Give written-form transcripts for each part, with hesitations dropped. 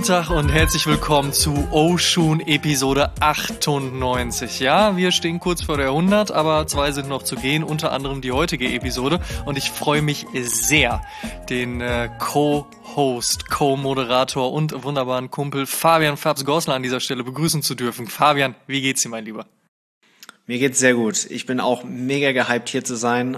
Tag und herzlich willkommen zu Oshun Episode 98. Ja, wir stehen kurz vor der 100, aber 2 sind noch zu gehen, unter anderem die heutige Episode. Und ich freue mich sehr, den Co-Host, Co-Moderator und wunderbaren Kumpel Fabian Fabs Gorsler an dieser Stelle begrüßen zu dürfen. Fabian, wie geht's dir, mein Lieber? Mir geht's sehr gut. Ich bin auch mega gehypt, hier zu sein.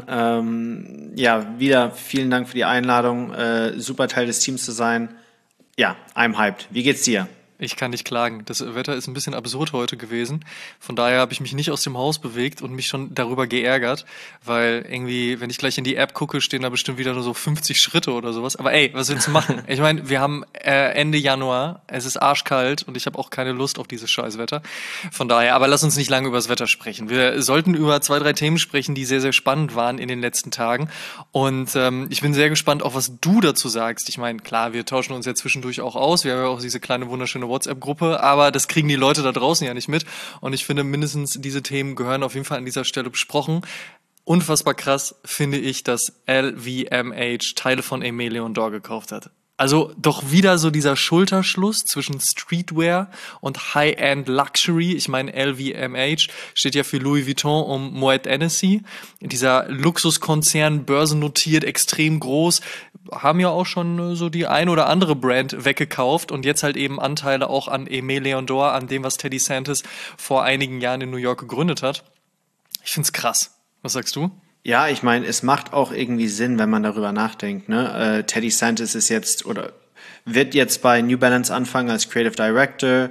Wieder vielen Dank für die Einladung. Super Teil des Teams zu sein. Ja, I'm hyped. Wie geht's dir? Ich kann nicht klagen. Das Wetter ist ein bisschen absurd heute gewesen. Von daher habe ich mich nicht aus dem Haus bewegt und mich schon darüber geärgert, weil irgendwie, wenn ich gleich in die App gucke, stehen da bestimmt wieder nur so 50 Schritte oder sowas. Aber ey, was willst du machen? Ich meine, wir haben Ende Januar, es ist arschkalt und ich habe auch keine Lust auf dieses Scheißwetter. Von daher, aber lass uns nicht lange über das Wetter sprechen. Wir sollten über 2, 3 Themen sprechen, die sehr, sehr spannend waren in den letzten Tagen. Und ich bin sehr gespannt, auch was du dazu sagst. Ich meine, klar, wir tauschen uns ja zwischendurch auch aus. Wir haben ja auch diese kleine, wunderschöne WhatsApp-Gruppe, aber das kriegen die Leute da draußen ja nicht mit. Und ich finde, mindestens diese Themen gehören auf jeden Fall an dieser Stelle besprochen. Unfassbar krass finde ich, dass LVMH Teile von Aimé Leon Dore gekauft hat. Also doch wieder so dieser Schulterschluss zwischen Streetwear und High-End Luxury. Ich meine, LVMH steht ja für Louis Vuitton und Moet Hennessy. Dieser Luxuskonzern, börsennotiert, extrem groß, haben ja auch schon so die ein oder andere Brand weggekauft und jetzt halt eben Anteile auch an Aimé Leon Dore, an dem, was Teddy Santis vor einigen Jahren in New York gegründet hat. Ich find's krass. Was sagst du? Ja, ich meine, es macht auch irgendwie Sinn, wenn man darüber nachdenkt. Ne? Teddy Santis ist jetzt oder wird jetzt bei New Balance anfangen als Creative Director.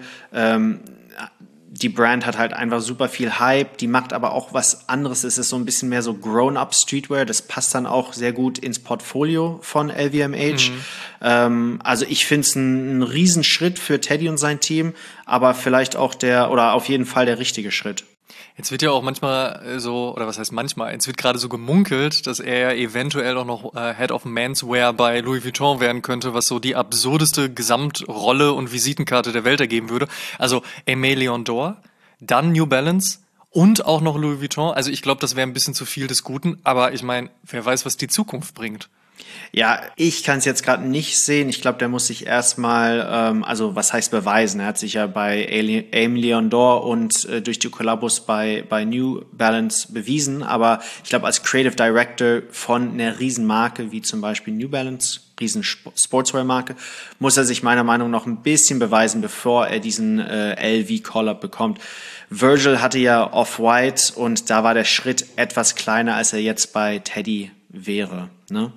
Die Brand hat halt einfach super viel Hype, die macht aber auch was anderes. Es ist so ein bisschen mehr so Grown-up Streetwear. Das passt dann auch sehr gut ins Portfolio von LVMH. Also ich finde es ein Riesenschritt für Teddy und sein Team, aber vielleicht auch auf jeden Fall der richtige Schritt. Jetzt wird ja auch manchmal so, oder was heißt manchmal, jetzt wird gerade so gemunkelt, dass er eventuell auch noch Head of Menswear bei Louis Vuitton werden könnte, was so die absurdeste Gesamtrolle und Visitenkarte der Welt ergeben würde. Also Aimé Leon Dore, dann New Balance und auch noch Louis Vuitton. Also ich glaube, das wäre ein bisschen zu viel des Guten, aber ich meine, wer weiß, was die Zukunft bringt. Ja, ich kann es jetzt gerade nicht sehen. Ich glaube, der muss sich erstmal, was heißt beweisen? Er hat sich ja bei Aimé Leon Dore und durch die Kollabos bei New Balance bewiesen. Aber ich glaube, als Creative Director von einer Riesenmarke wie zum Beispiel New Balance, riesen Sportswear-Marke, muss er sich meiner Meinung nach noch ein bisschen beweisen, bevor er diesen LV-Collab bekommt. Virgil hatte ja Off-White und da war der Schritt etwas kleiner, als er jetzt bei Teddy wäre, ne?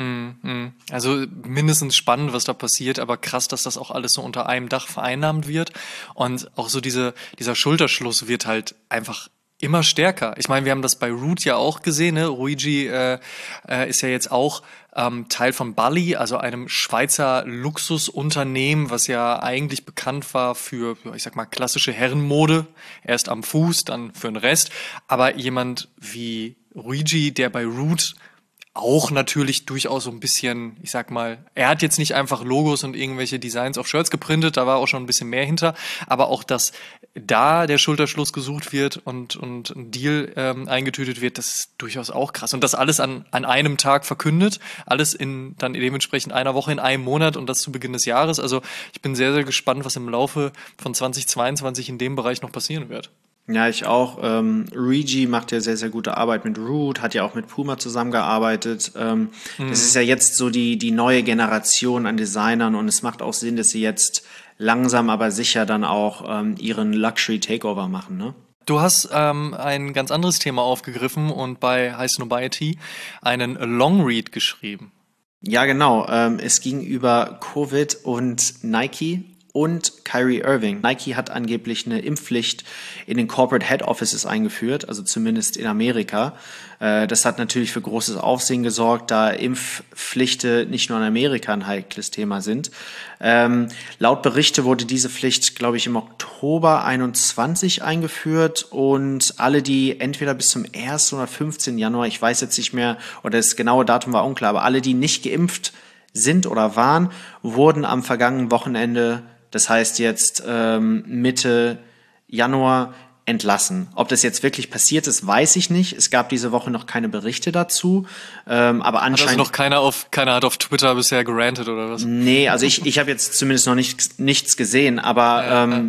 Also mindestens spannend, was da passiert, aber krass, dass das auch alles so unter einem Dach vereinnahmt wird und auch so dieser Schulterschluss wird halt einfach immer stärker. Ich meine, wir haben das bei Root ja auch gesehen, ne? Ruigi ist ja jetzt auch Teil von Bully, also einem Schweizer Luxusunternehmen, was ja eigentlich bekannt war für, ich sag mal, klassische Herrenmode, erst am Fuß, dann für den Rest, aber jemand wie Ruigi, der bei Root auch natürlich durchaus so ein bisschen, ich sag mal, er hat jetzt nicht einfach Logos und irgendwelche Designs auf Shirts geprintet, da war auch schon ein bisschen mehr hinter, aber auch, dass da der Schulterschluss gesucht wird und ein Deal eingetütet wird, das ist durchaus auch krass. Und das alles an einem Tag verkündet, alles in dann dementsprechend einer Woche, in einem Monat und das zu Beginn des Jahres. Also ich bin sehr, sehr gespannt, was im Laufe von 2022 in dem Bereich noch passieren wird. Ja, ich auch. Ruigi macht ja sehr, sehr gute Arbeit mit Root, hat ja auch mit Puma zusammengearbeitet. Das ist ja jetzt so die neue Generation an Designern und es macht auch Sinn, dass sie jetzt langsam aber sicher dann auch ihren Luxury Takeover machen, ne? Du hast ein ganz anderes Thema aufgegriffen und bei High Snobiety einen Longread geschrieben. Ja, genau. Es ging über Covid und Nike und Kyrie Irving. Nike hat angeblich eine Impfpflicht in den Corporate Head Offices eingeführt, also zumindest in Amerika. Das hat natürlich für großes Aufsehen gesorgt, da Impfpflichten nicht nur in Amerika ein heikles Thema sind. Laut Berichte wurde diese Pflicht, glaube ich, im Oktober 21 eingeführt und alle, die entweder bis zum 1. oder 15. Januar, ich weiß jetzt nicht mehr, oder das genaue Datum war unklar, aber alle, die nicht geimpft sind oder waren, wurden am vergangenen Wochenende, das heißt jetzt Mitte Januar, entlassen. Ob das jetzt wirklich passiert ist, weiß ich nicht. Es gab diese Woche noch keine Berichte dazu, aber anscheinend... Hat also noch keiner hat auf Twitter bisher gerantet oder was? Nee, also ich habe jetzt zumindest noch nichts gesehen, aber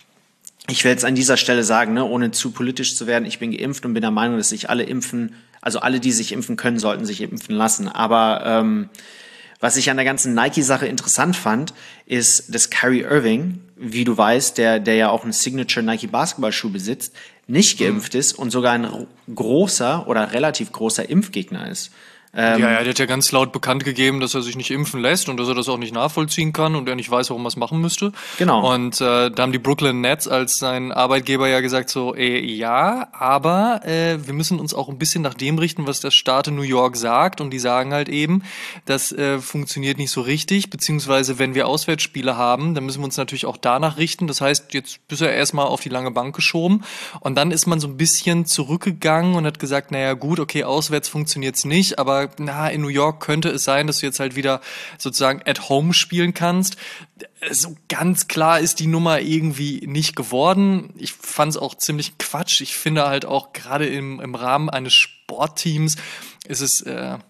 ich will jetzt an dieser Stelle sagen, ne, ohne zu politisch zu werden, ich bin geimpft und bin der Meinung, dass sich alle impfen, also alle, die sich impfen können, sollten sich impfen lassen. Aber was ich an der ganzen Nike-Sache interessant fand, ist, dass Kyrie Irving, wie du weißt, der ja auch einen Signature Nike-Basketballschuh besitzt, nicht geimpft ist und sogar ein großer oder relativ großer Impfgegner ist. Ja, der hat ja ganz laut bekannt gegeben, dass er sich nicht impfen lässt und dass er das auch nicht nachvollziehen kann und er nicht weiß, warum er es machen müsste. Genau. Und da haben die Brooklyn Nets als sein Arbeitgeber ja gesagt so, ja, aber wir müssen uns auch ein bisschen nach dem richten, was der Staat in New York sagt. Und die sagen halt eben, das funktioniert nicht so richtig, beziehungsweise wenn wir Auswärtsspiele haben, dann müssen wir uns natürlich auch danach richten. Das heißt, jetzt bist du ja erstmal auf die lange Bank geschoben und dann ist man so ein bisschen zurückgegangen und hat gesagt, naja gut, okay, auswärts funktioniert's nicht, aber in New York könnte es sein, dass du jetzt halt wieder sozusagen at home spielen kannst. So ganz klar ist die Nummer irgendwie nicht geworden. Ich fand es auch ziemlich Quatsch. Ich finde halt auch gerade im Rahmen eines Sportteams ist es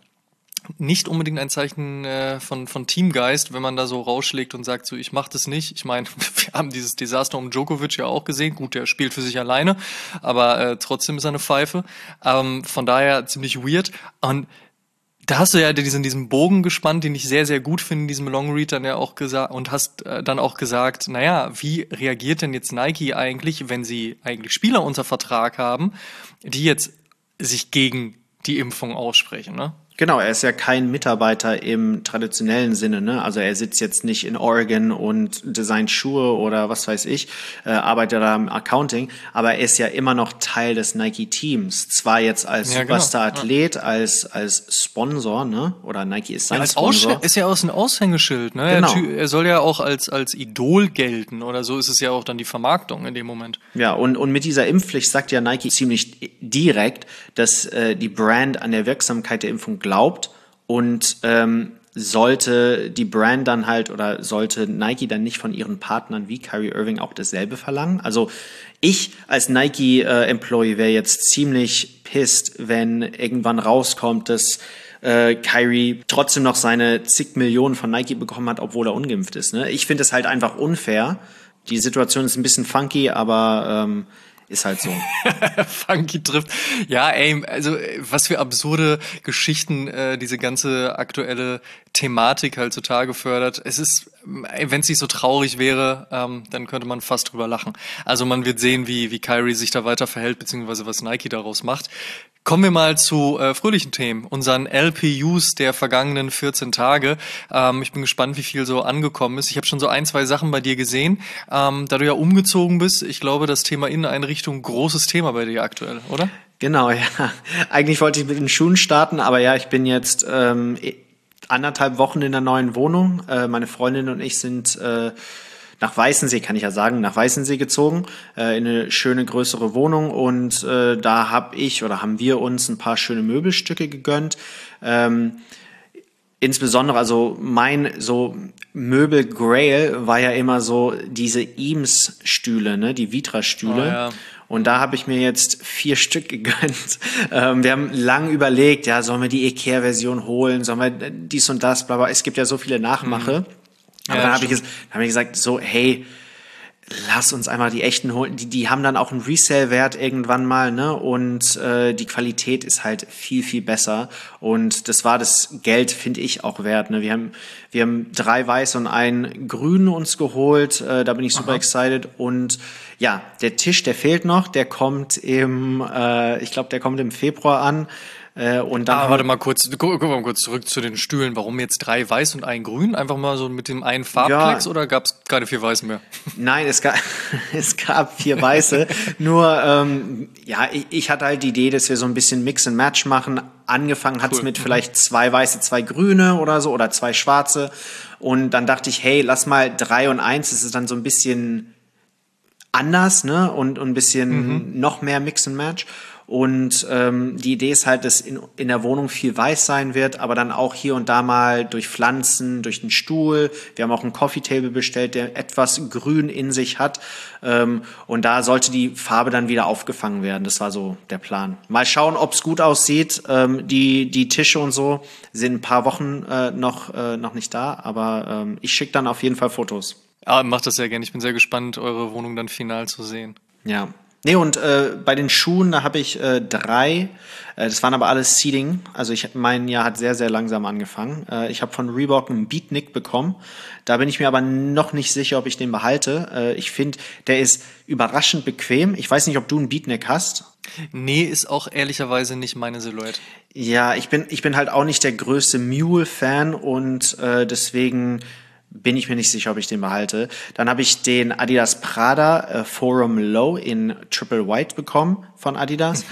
nicht unbedingt ein Zeichen von Teamgeist, wenn man da so rausschlägt und sagt so, ich mach das nicht. Ich meine, wir haben dieses Desaster um Djokovic ja auch gesehen. Gut, der spielt für sich alleine, aber trotzdem ist er eine Pfeife. Von daher ziemlich weird. Und da hast du ja diesen Bogen gespannt, den ich sehr, sehr gut finde in diesem Longread dann ja auch gesagt und hast dann auch gesagt, naja, wie reagiert denn jetzt Nike eigentlich, wenn sie eigentlich Spieler unter Vertrag haben, die jetzt sich gegen die Impfung aussprechen, ne? Genau, er ist ja kein Mitarbeiter im traditionellen Sinne, ne? Also er sitzt jetzt nicht in Oregon und designt Schuhe oder was weiß ich, arbeitet da im Accounting, aber er ist ja immer noch Teil des Nike-Teams. Zwar jetzt als Superstar-Athlet, als Sponsor, ne? Oder Nike ist sein Sponsor. Ist ja auch ein Aushängeschild, ne? Genau. Er soll ja auch als Idol gelten oder so ist es ja auch dann die Vermarktung in dem Moment. Ja, und mit dieser Impfpflicht sagt ja Nike ziemlich direkt, dass die Brand an der Wirksamkeit der Impfung glaubt und sollte die Brand dann halt oder sollte Nike dann nicht von ihren Partnern wie Kyrie Irving auch dasselbe verlangen? Also ich als Nike-Employee wäre jetzt ziemlich pissed, wenn irgendwann rauskommt, dass Kyrie trotzdem noch seine zig Millionen von Nike bekommen hat, obwohl er ungeimpft ist. Ne? Ich finde es halt einfach unfair. Die Situation ist ein bisschen funky, aber ist halt so. Funky trifft. Ja, ey, also was für absurde Geschichten diese ganze aktuelle Thematik halt zutage fördert. Es ist, wenn es nicht so traurig wäre, dann könnte man fast drüber lachen. Also man wird sehen, wie Kyrie sich da weiter verhält, beziehungsweise was Nike daraus macht. Kommen wir mal zu fröhlichen Themen, unseren LPUs der vergangenen 14 Tage. Ich bin gespannt, wie viel so angekommen ist. Ich habe schon so 2 Sachen bei dir gesehen. Da du ja umgezogen bist, ich glaube, das Thema Inneneinrichtung, großes Thema bei dir aktuell, oder? Genau, ja. Eigentlich wollte ich mit den Schuhen starten, aber ja, ich bin jetzt 1,5 Wochen in der neuen Wohnung. Meine Freundin und ich sind nach Weißensee, kann ich ja sagen, nach Weißensee gezogen, in eine schöne größere Wohnung und da haben wir uns ein paar schöne Möbelstücke gegönnt. Insbesondere, also mein so Möbel-Grail war ja immer so diese Eames-Stühle, ne, die Vitra-Stühle. Oh, ja. Und da habe ich mir jetzt 4 Stück gegönnt. Wir haben lang überlegt, ja, sollen wir die Ikea-Version holen, sollen wir dies und das, bla bla. Es gibt ja so viele Nachmache. Aber Ja, dann habe ich gesagt, so, hey, lass uns einmal die echten holen. Die haben dann auch einen Resale-Wert irgendwann mal, ne? Und die Qualität ist halt viel, viel besser. Und das war das Geld, finde ich, auch wert. Ne? Wir haben 3 weiß und 1 grün uns geholt. Da bin ich super excited. Und ja, der Tisch, der fehlt noch. Der kommt im Februar an. Und dann warte mal kurz, guck mal kurz zurück zu den Stühlen. Warum jetzt 3 weiß und 1 grün? Einfach mal so mit dem einen Farbplex oder gab es keine 4 Weißen mehr? Nein, es gab 4 Weiße. Nur, ich hatte halt die Idee, dass wir so ein bisschen Mix and Match machen. Angefangen hat's mit vielleicht 2 Weiße, 2 Grüne oder so oder 2 Schwarze. Und dann dachte ich, hey, lass mal 3 und 1. Das ist dann so ein bisschen anders, ne? Und ein bisschen noch mehr Mix and Match. Und die Idee ist halt, dass in der Wohnung viel weiß sein wird, aber dann auch hier und da mal durch Pflanzen, durch den Stuhl. Wir haben auch einen Coffee Table bestellt, der etwas Grün in sich hat. Und da sollte die Farbe dann wieder aufgefangen werden. Das war so der Plan. Mal schauen, ob es gut aussieht. Die Tische und so sind ein paar Wochen noch nicht da, aber ich schicke dann auf jeden Fall Fotos. Ja, macht das sehr gerne. Ich bin sehr gespannt, eure Wohnung dann final zu sehen. Ja. Nee, und bei den Schuhen, da habe ich 3. Das waren aber alles Seeding. Also mein Jahr hat sehr, sehr langsam angefangen. Ich habe von Reebok einen Beatnik bekommen. Da bin ich mir aber noch nicht sicher, ob ich den behalte. Ich finde, der ist überraschend bequem. Ich weiß nicht, ob du einen Beatnik hast. Nee, ist auch ehrlicherweise nicht meine Silhouette. Ja, ich bin halt auch nicht der größte Mule-Fan und deswegen bin ich mir nicht sicher, ob ich den behalte. Dann habe ich den Adidas Prada Forum Low in Triple White bekommen von Adidas.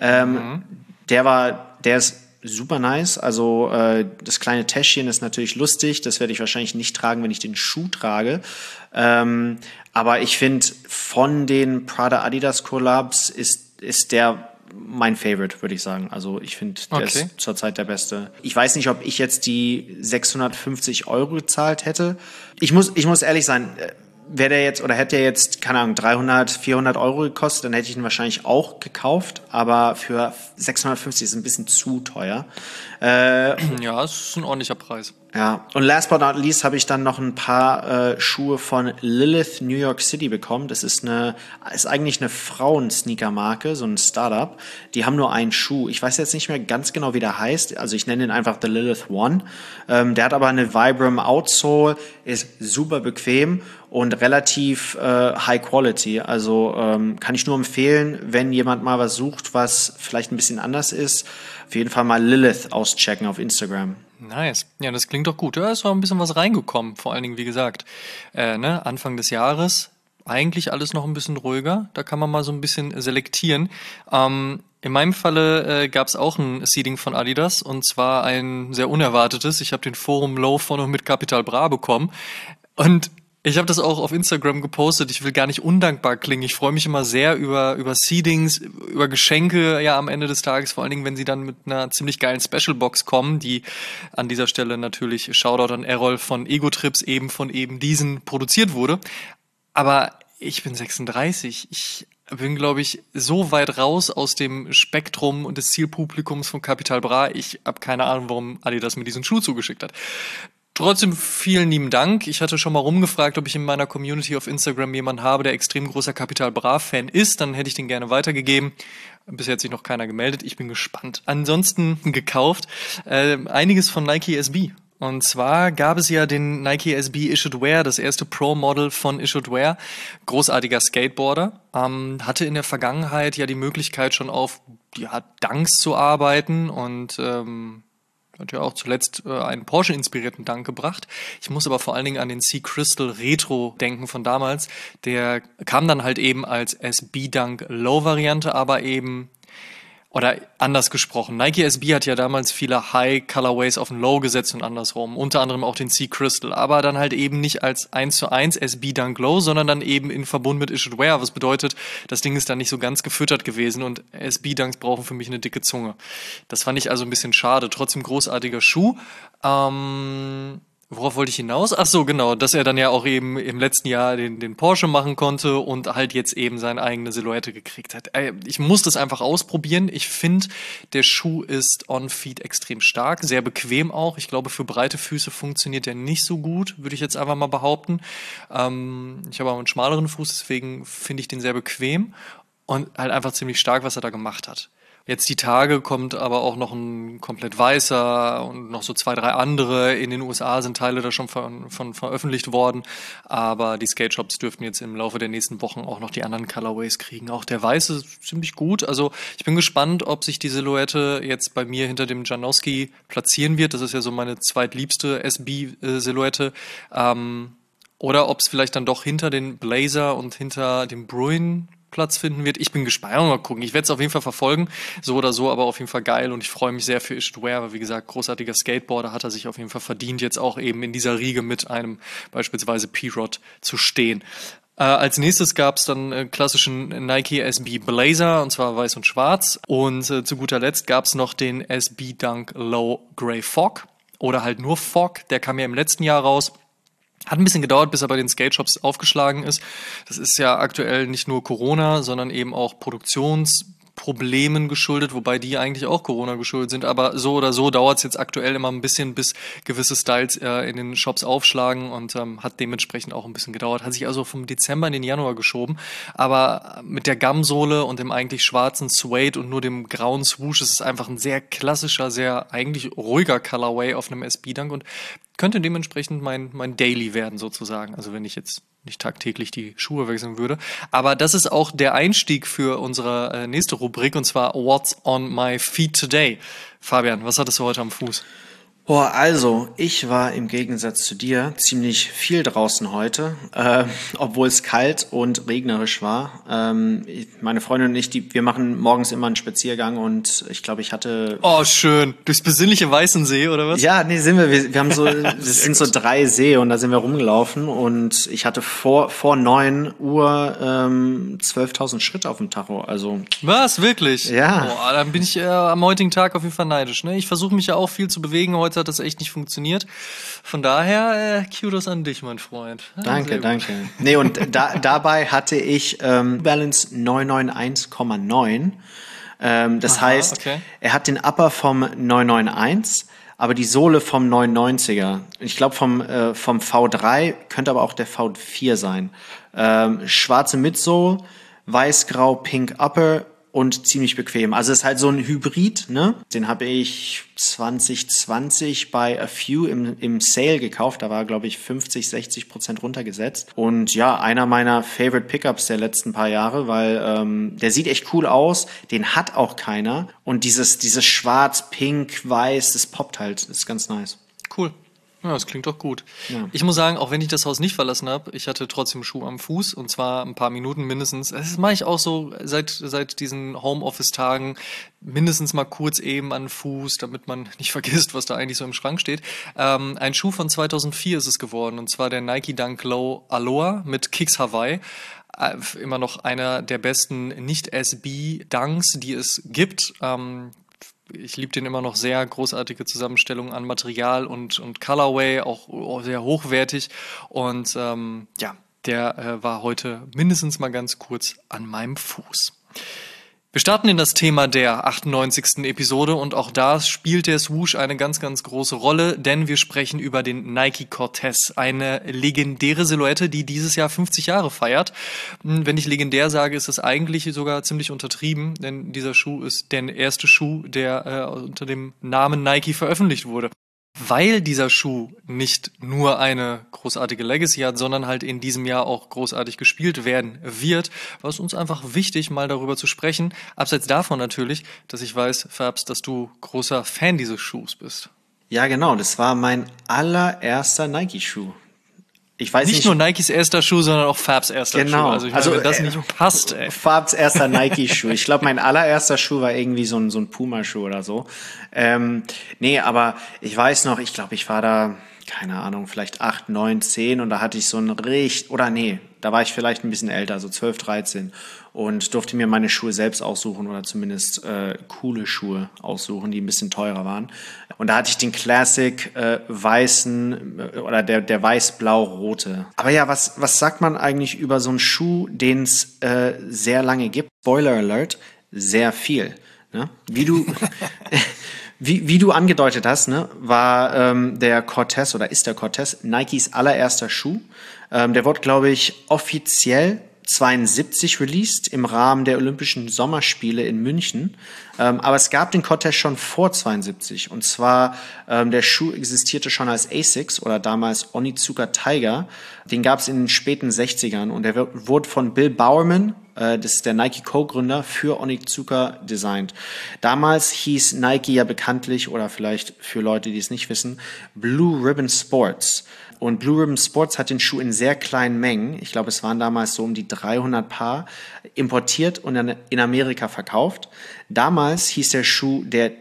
Der ist super nice. Also das kleine Täschchen ist natürlich lustig. Das werde ich wahrscheinlich nicht tragen, wenn ich den Schuh trage. Aber ich finde, von den Prada Adidas Collabs ist der mein Favorite, würde ich sagen. Also ich finde, der ist zurzeit der beste. Ich weiß nicht, ob ich jetzt die 650 € gezahlt hätte. Ich muss ehrlich sein, wäre der jetzt oder hätte der jetzt, keine Ahnung, 300, 400 € gekostet, dann hätte ich ihn wahrscheinlich auch gekauft. Aber für 650 ist es ein bisschen zu teuer. Ja, es ist ein ordentlicher Preis. Ja, und last but not least habe ich dann noch ein paar Schuhe von Lilith New York City bekommen. Das ist eigentlich eine Frauen-Sneaker-Marke, so ein Startup. Die haben nur einen Schuh. Ich weiß jetzt nicht mehr ganz genau, wie der heißt. Also ich nenne ihn einfach The Lilith One. Der hat aber eine Vibram Outsole, ist super bequem und relativ high quality. Also kann ich nur empfehlen, wenn jemand mal was sucht, was vielleicht ein bisschen anders ist, auf jeden Fall mal Lilith auschecken auf Instagram. Nice. Ja, das klingt doch gut. Ja, ist auch ein bisschen was reingekommen. Vor allen Dingen, wie gesagt, Anfang des Jahres eigentlich alles noch ein bisschen ruhiger. Da kann man mal so ein bisschen selektieren. In meinem Falle gab es auch ein Seeding von Adidas und zwar ein sehr unerwartetes. Ich habe den Forum Low von und mit Capital Bra bekommen und ich habe das auch auf Instagram gepostet. Ich will gar nicht undankbar klingen. Ich freue mich immer sehr über Seedings, über Geschenke, ja, am Ende des Tages. Vor allen Dingen, wenn sie dann mit einer ziemlich geilen Special-Box kommen, die an dieser Stelle natürlich Shoutout an Errol von Ego-Trips von eben diesen produziert wurde. Aber ich bin 36. Ich bin, glaube ich, so weit raus aus dem Spektrum und des Zielpublikums von Capital Bra. Ich habe keine Ahnung, warum Adidas mir diesen Schuh zugeschickt hat. Trotzdem vielen lieben Dank. Ich hatte schon mal rumgefragt, ob ich in meiner Community auf Instagram jemanden habe, der extrem großer Capital Bra-Fan ist. Dann hätte ich den gerne weitergegeben. Bisher hat sich noch keiner gemeldet. Ich bin gespannt. Ansonsten gekauft einiges von Nike SB. Und zwar gab es ja den Nike SB Issued Wear, das erste Pro-Model von Issued Wear. Großartiger Skateboarder. Hatte in der Vergangenheit ja die Möglichkeit schon auf Dunks zu arbeiten und hat ja auch zuletzt einen Porsche-inspirierten Dunk gebracht. Ich muss aber vor allen Dingen an den Sea Crystal Retro denken von damals. Der kam dann halt eben als SB Dunk Low-Variante, aber eben, oder anders gesprochen, Nike SB hat ja damals viele High Colorways auf den Low gesetzt und andersrum, unter anderem auch den Sea Crystal, aber dann halt eben nicht als 1:1 SB Dunk Low, sondern dann eben in Verbund mit Issued Wear, was bedeutet, das Ding ist dann nicht so ganz gefüttert gewesen und SB Dunks brauchen für mich eine dicke Zunge. Das fand ich also ein bisschen schade, trotzdem großartiger Schuh. Worauf wollte ich hinaus? Ach so, genau, dass er dann ja auch eben im letzten Jahr den Porsche machen konnte und halt jetzt eben seine eigene Silhouette gekriegt hat. Ich muss das einfach ausprobieren. Ich finde, der Schuh ist on feet extrem stark, sehr bequem auch. Ich glaube, für breite Füße funktioniert der nicht so gut, würde ich jetzt einfach mal behaupten. Ich habe aber einen schmaleren Fuß, deswegen finde ich den sehr bequem und halt einfach ziemlich stark, was er da gemacht hat. Jetzt die Tage kommt aber auch noch ein komplett weißer und noch so 2, 3 andere. In den USA sind Teile da schon von veröffentlicht worden. Aber die Skate Shops dürften jetzt im Laufe der nächsten Wochen auch noch die anderen Colorways kriegen. Auch der weiße ist ziemlich gut. Also ich bin gespannt, ob sich die Silhouette jetzt bei mir hinter dem Janowski platzieren wird. Das ist ja so meine zweitliebste SB-Silhouette. Oder ob es vielleicht dann doch hinter den Blazer und hinter dem Bruin Platz finden wird. Ich bin gespannt. Mal gucken. Ich werde es auf jeden Fall verfolgen. So oder so, aber auf jeden Fall geil. Und ich freue mich sehr für Issued Wear, weil wie gesagt, großartiger Skateboarder hat er sich auf jeden Fall verdient, jetzt auch eben in dieser Riege mit einem beispielsweise P-Rod zu stehen. Als nächstes gab es dann klassischen Nike SB Blazer, und zwar weiß und schwarz. Und zu guter Letzt gab es noch den SB Dunk Low Grey Fog oder halt nur Fog. Der kam ja im letzten Jahr raus. Hat ein bisschen gedauert, bis er bei den Skate-Shops aufgeschlagen ist. Das ist ja aktuell nicht nur Corona, sondern eben auch Produktionsproblemen geschuldet, wobei die eigentlich auch Corona geschuldet sind. Aber so oder so dauert es jetzt aktuell immer ein bisschen, bis gewisse Styles in den Shops aufschlagen und hat dementsprechend auch ein bisschen gedauert. Hat sich also vom Dezember in den Januar geschoben. Aber mit der Gumsohle und dem eigentlich schwarzen Suede und nur dem grauen Swoosh ist es einfach ein sehr klassischer, sehr eigentlich ruhiger Colorway auf einem SB Dunk und könnte dementsprechend mein Daily werden sozusagen. Also wenn ich jetzt nicht tagtäglich die Schuhe wechseln würde. Aber das ist auch der Einstieg für unsere nächste Rubrik, und zwar What's on my feet today? Fabian, was hattest du heute am Fuß? Boah, also, ich war im Gegensatz zu dir ziemlich viel draußen heute, obwohl es kalt und regnerisch war. Meine Freundin und ich, wir machen morgens immer einen Spaziergang und ich glaube, ich hatte... Oh, schön. Durchs besinnliche Weißensee, oder was? Ja, nee, sind wir. Wir haben so, das sind so 3 Seen und da sind wir rumgelaufen und ich hatte vor 9 Uhr 12.000 Schritte auf dem Tacho, also... Was, wirklich? Ja. Boah, dann bin ich am heutigen Tag auf jeden Fall neidisch. Ne? Ich versuche mich ja auch viel zu bewegen. Heute hat das echt nicht funktioniert. Von daher, Kudos an dich, mein Freund. Ja, danke. Nee, und dabei hatte ich Balance 991,9. Das heißt, okay. Er hat den Upper vom 991, aber die Sohle vom 990er. Ich glaube, vom V3 könnte aber auch der V4 sein. Schwarze Midsole, weiß-grau, pink Upper und ziemlich bequem. Also es ist halt so ein Hybrid, ne? Den habe ich 2020 bei A Few im Sale gekauft. Da war, glaube ich, 50-60% runtergesetzt. Und ja, einer meiner Favorite Pickups der letzten paar Jahre, weil der sieht echt cool aus. Den hat auch keiner. Und dieses Schwarz, Pink, Weiß, das poppt halt. Das ist ganz nice. Cool. Ja, das klingt doch gut. Ja. Ich muss sagen, auch wenn ich das Haus nicht verlassen habe, ich hatte trotzdem Schuh am Fuß, und zwar ein paar Minuten mindestens. Das mache ich auch so seit diesen Homeoffice-Tagen, mindestens mal kurz eben an den Fuß, damit man nicht vergisst, was da eigentlich so im Schrank steht. Ein Schuh von 2004 ist es geworden, und zwar der Nike Dunk Low Aloha mit Kicks Hawaii. Immer noch einer der besten Nicht-SB-Dunks, die es gibt. Ich liebe den immer noch sehr, großartige Zusammenstellung an Material und Colorway, auch sehr hochwertig. Und der war heute mindestens mal ganz kurz an meinem Fuß. Wir starten in das Thema der 98. Episode und auch da spielt der Swoosh eine ganz, ganz große Rolle, denn wir sprechen über den Nike Cortez, eine legendäre Silhouette, die dieses Jahr 50 Jahre feiert. Wenn ich legendär sage, ist das eigentlich sogar ziemlich untertrieben, denn dieser Schuh ist der erste Schuh, der unter dem Namen Nike veröffentlicht wurde. Weil dieser Schuh nicht nur eine großartige Legacy hat, sondern halt in diesem Jahr auch großartig gespielt werden wird, war es uns einfach wichtig, mal darüber zu sprechen. Abseits davon natürlich, dass ich weiß, Fabs, dass du großer Fan dieses Schuhs bist. Ja, genau. Das war mein allererster Nike-Schuh. Ich weiß nicht nur Nikes erster Schuh, sondern auch Fabs erster Schuh. Also ich meine, wenn das nicht passt, ey. Fabs erster Nike-Schuh. Ich glaube, mein allererster Schuh war irgendwie so ein Puma-Schuh oder so. Nee, aber ich weiß noch, ich glaube, ich war da, keine Ahnung, vielleicht 8, 9, 10 und da hatte ich so ein da war ich vielleicht ein bisschen älter, so 12, 13 und durfte mir meine Schuhe selbst aussuchen oder zumindest coole Schuhe aussuchen, die ein bisschen teurer waren. Und da hatte ich den Classic weißen oder der weiß-blau-rote. Aber ja, was sagt man eigentlich über so einen Schuh, den es sehr lange gibt? Spoiler Alert, sehr viel. Ne? Wie du angedeutet hast, ne, war der Cortez oder ist der Cortez Nikes allererster Schuh. Der wurde, glaube ich, offiziell 72 released im Rahmen der Olympischen Sommerspiele in München. Aber es gab den Cortez schon vor 72. Und zwar, der Schuh existierte schon als Asics oder damals Onitsuka Tiger. Den gab es in den späten 60ern und der wurde von Bill Bowerman, das ist der Nike Co-Gründer, für Onitsuka designt. Damals hieß Nike ja bekanntlich, oder vielleicht für Leute, die es nicht wissen, Blue Ribbon Sports. Und Blue Ribbon Sports hat den Schuh in sehr kleinen Mengen, ich glaube, es waren damals so um die 300 Paar, importiert und in Amerika verkauft. Damals hieß der Schuh der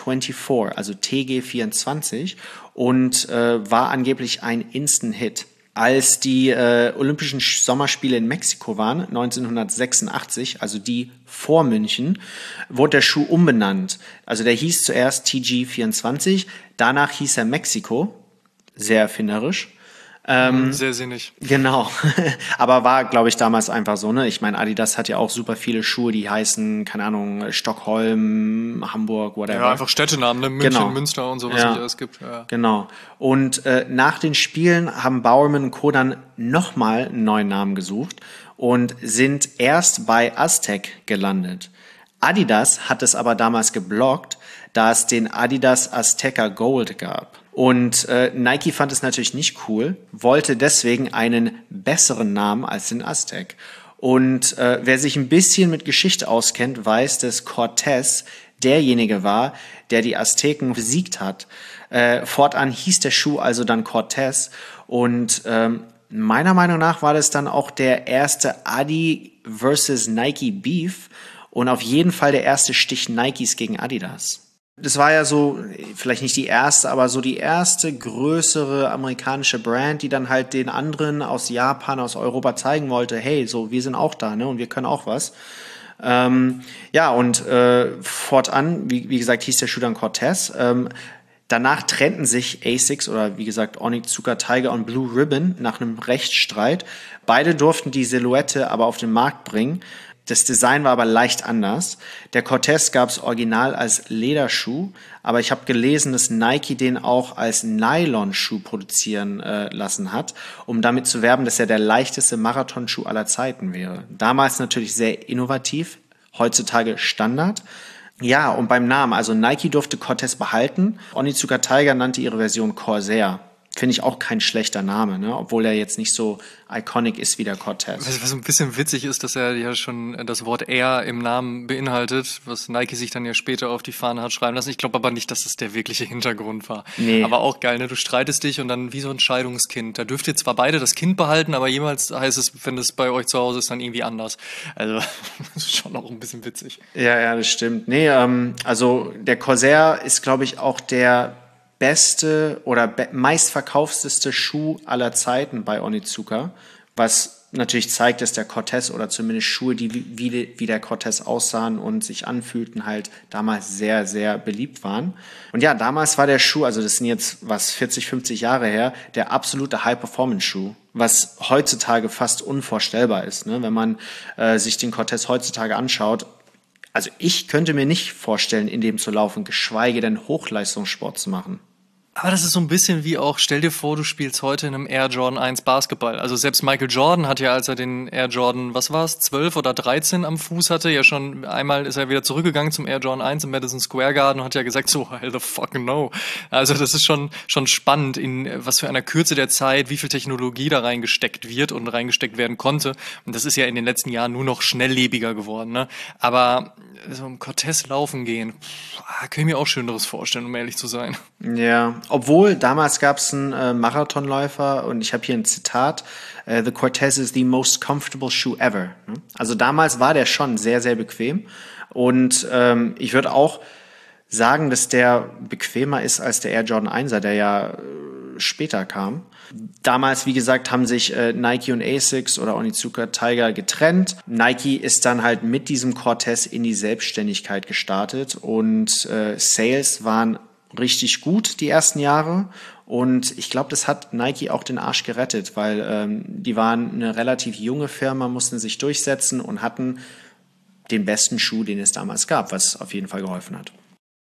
TG24, also TG24, und war angeblich ein Instant-Hit. Als die Olympischen Sommerspiele in Mexiko waren, 1986, also die vor München, wurde der Schuh umbenannt. Also der hieß zuerst TG24, danach hieß er Mexiko, sehr erfinderisch. Sehr sinnig. Genau, aber war, glaube ich, damals einfach so, ne? Ich meine, Adidas hat ja auch super viele Schuhe, die heißen, keine Ahnung, Stockholm, Hamburg, whatever. Ja, einfach Städtenamen, ne? München, Genau. Münster und so, was es alles gibt. Ja. Genau. Und nach den Spielen haben Bowerman und Co. dann nochmal einen neuen Namen gesucht und sind erst bei Aztec gelandet. Adidas hat es aber damals geblockt, da es den Adidas Azteca Gold gab. Und Nike fand es natürlich nicht cool, wollte deswegen einen besseren Namen als den Aztec. Und wer sich ein bisschen mit Geschichte auskennt, weiß, dass Cortez derjenige war, der die Azteken besiegt hat. Fortan hieß der Schuh also dann Cortez. Und meiner Meinung nach war das dann auch der erste Adi versus Nike Beef und auf jeden Fall der erste Stich Nikes gegen Adidas. Das war ja so, vielleicht nicht die erste, aber so die erste größere amerikanische Brand, die dann halt den anderen aus Japan, aus Europa zeigen wollte, hey, so, wir sind auch da, ne, und wir können auch was. Fortan, wie gesagt, hieß der Schuh dann Cortez. Danach trennten sich Asics oder wie gesagt Onitsuka Tiger und Blue Ribbon nach einem Rechtsstreit. Beide durften die Silhouette aber auf den Markt bringen. Das Design war aber leicht anders. Der Cortez gab es original als Lederschuh, aber ich habe gelesen, dass Nike den auch als Nylonschuh produzieren lassen hat, um damit zu werben, dass er der leichteste Marathonschuh aller Zeiten wäre. Damals natürlich sehr innovativ, heutzutage Standard. Ja, und beim Namen, also Nike durfte Cortez behalten, Onitsuka Tiger nannte ihre Version Corsair. Finde ich auch kein schlechter Name, ne? Obwohl er jetzt nicht so iconic ist wie der Cortez. Was ein bisschen witzig ist, dass er ja schon das Wort Air im Namen beinhaltet, was Nike sich dann ja später auf die Fahne hat schreiben lassen. Ich glaube aber nicht, dass das der wirkliche Hintergrund war. Nee. Aber auch geil, ne? Du streitest dich und dann wie so ein Scheidungskind. Da dürft ihr zwar beide das Kind behalten, aber jemals heißt es, wenn es bei euch zu Hause ist, dann irgendwie anders. Also das ist schon auch ein bisschen witzig. Ja, das stimmt. Nee, also der Corsair ist, glaube ich, auch der beste oder meistverkaufsteste Schuh aller Zeiten bei Onitsuka, was natürlich zeigt, dass der Cortez oder zumindest Schuhe, die wie der Cortez aussahen und sich anfühlten, halt damals sehr, sehr beliebt waren. Und ja, damals war der Schuh, also das sind jetzt 40, 50 Jahre her, der absolute High-Performance-Schuh, was heutzutage fast unvorstellbar ist, ne? Wenn man sich den Cortez heutzutage anschaut. Also ich könnte mir nicht vorstellen, in dem zu laufen, geschweige denn Hochleistungssport zu machen. Aber das ist so ein bisschen wie auch, stell dir vor, du spielst heute in einem Air Jordan 1 Basketball. Also selbst Michael Jordan hat ja, als er den Air Jordan, 12 oder 13 am Fuß hatte, ja schon einmal ist er wieder zurückgegangen zum Air Jordan 1 im Madison Square Garden und hat ja gesagt, so, hell the fuck no. Also das ist schon spannend, in was für einer Kürze der Zeit, wie viel Technologie da reingesteckt wird und reingesteckt werden konnte. Und das ist ja in den letzten Jahren nur noch schnelllebiger geworden, ne? Aber so im Cortez laufen gehen, kann ich mir auch Schöneres vorstellen, um ehrlich zu sein. Ja, obwohl damals gab es einen Marathonläufer und ich habe hier ein Zitat, The Cortez is the most comfortable shoe ever. Also damals war der schon sehr, sehr bequem und ich würde auch sagen, dass der bequemer ist als der Air Jordan 1er, der ja später kam. Damals, wie gesagt, haben sich Nike und Asics oder Onitsuka Tiger getrennt. Nike ist dann halt mit diesem Cortez in die Selbstständigkeit gestartet und Sales waren richtig gut die ersten Jahre und ich glaube, das hat Nike auch den Arsch gerettet, weil die waren eine relativ junge Firma, mussten sich durchsetzen und hatten den besten Schuh, den es damals gab, was auf jeden Fall geholfen hat.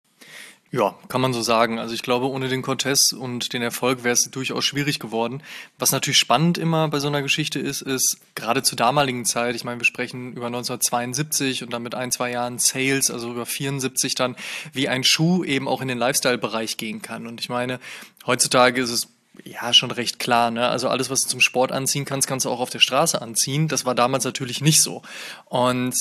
Ja, kann man so sagen. Also ich glaube, ohne den Cortez und den Erfolg wäre es durchaus schwierig geworden. Was natürlich spannend immer bei so einer Geschichte ist gerade zur damaligen Zeit, ich meine, wir sprechen über 1972 und dann mit 1-2 Jahren Sales, also über 74 dann, wie ein Schuh eben auch in den Lifestyle-Bereich gehen kann. Und ich meine, heutzutage ist es ja schon recht klar, ne? Also alles, was du zum Sport anziehen kannst, kannst du auch auf der Straße anziehen. Das war damals natürlich nicht so. Und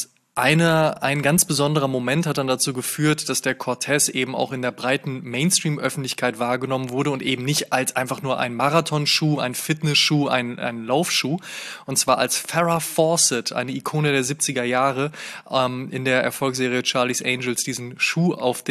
ein ganz besonderer Moment hat dann dazu geführt, dass der Cortez eben auch in der breiten Mainstream-Öffentlichkeit wahrgenommen wurde und eben nicht als einfach nur ein Marathonschuh, ein Fitnessschuh, ein Laufschuh. Und zwar als Farrah Fawcett, eine Ikone der 70er Jahre, in der Erfolgsserie Charlie's Angels diesen Schuh auf dem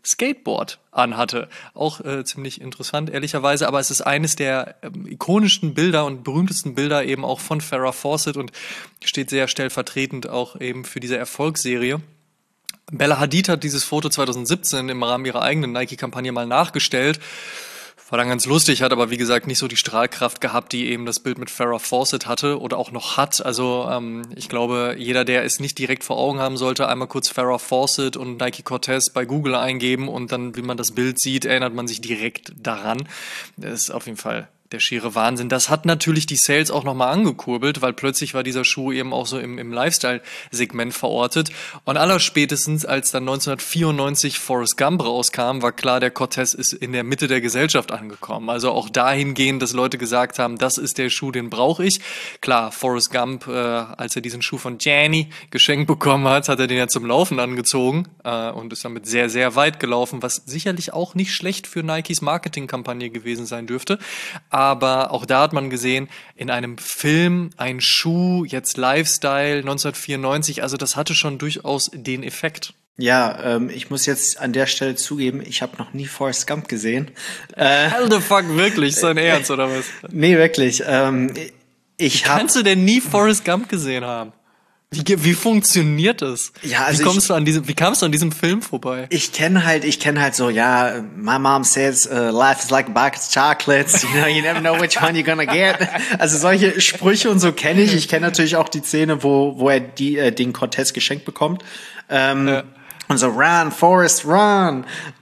Skateboard anhatte. Auch ziemlich interessant, ehrlicherweise, aber es ist eines der ikonischsten Bilder und berühmtesten Bilder eben auch von Farrah Fawcett und steht sehr stellvertretend auch eben für diese Erfolgsserie. Bella Hadid hat dieses Foto 2017 im Rahmen ihrer eigenen Nike-Kampagne mal nachgestellt. War dann ganz lustig, hat aber wie gesagt nicht so die Strahlkraft gehabt, die eben das Bild mit Farrah Fawcett hatte oder auch noch hat. Also ich glaube, jeder, der es nicht direkt vor Augen haben sollte, einmal kurz Farrah Fawcett und Nike Cortez bei Google eingeben und dann, wie man das Bild sieht, erinnert man sich direkt daran. Das ist auf jeden Fall der schiere Wahnsinn. Das hat natürlich die Sales auch nochmal angekurbelt, weil plötzlich war dieser Schuh eben auch so im Lifestyle-Segment verortet. Und allerspätestens, als dann 1994 Forrest Gump rauskam, war klar, der Cortez ist in der Mitte der Gesellschaft angekommen. Also auch dahingehend, dass Leute gesagt haben, das ist der Schuh, den brauche ich. Klar, Forrest Gump, als er diesen Schuh von Jenny geschenkt bekommen hat er den ja zum Laufen angezogen und ist damit sehr, sehr weit gelaufen, was sicherlich auch nicht schlecht für Nikes Marketingkampagne gewesen sein dürfte. Aber auch da hat man gesehen, in einem Film, ein Schuh, jetzt Lifestyle 1994, also das hatte schon durchaus den Effekt. Ja, ich muss jetzt an der Stelle zugeben, ich habe noch nie Forrest Gump gesehen. Hell the fuck, wirklich? Ist dein Ernst, oder was? Nee, wirklich. Kannst du denn nie Forrest Gump gesehen haben? Wie funktioniert das? Ja, also wie kamst du an diesem Film vorbei? Ich kenne halt so, ja, my mom says, life is like a box of chocolates, you never know which one you're gonna get. Also solche Sprüche und so kenne ich. Ich kenne natürlich auch die Szene, wo er den Cortez geschenkt bekommt. Und so, run, Forrest, run.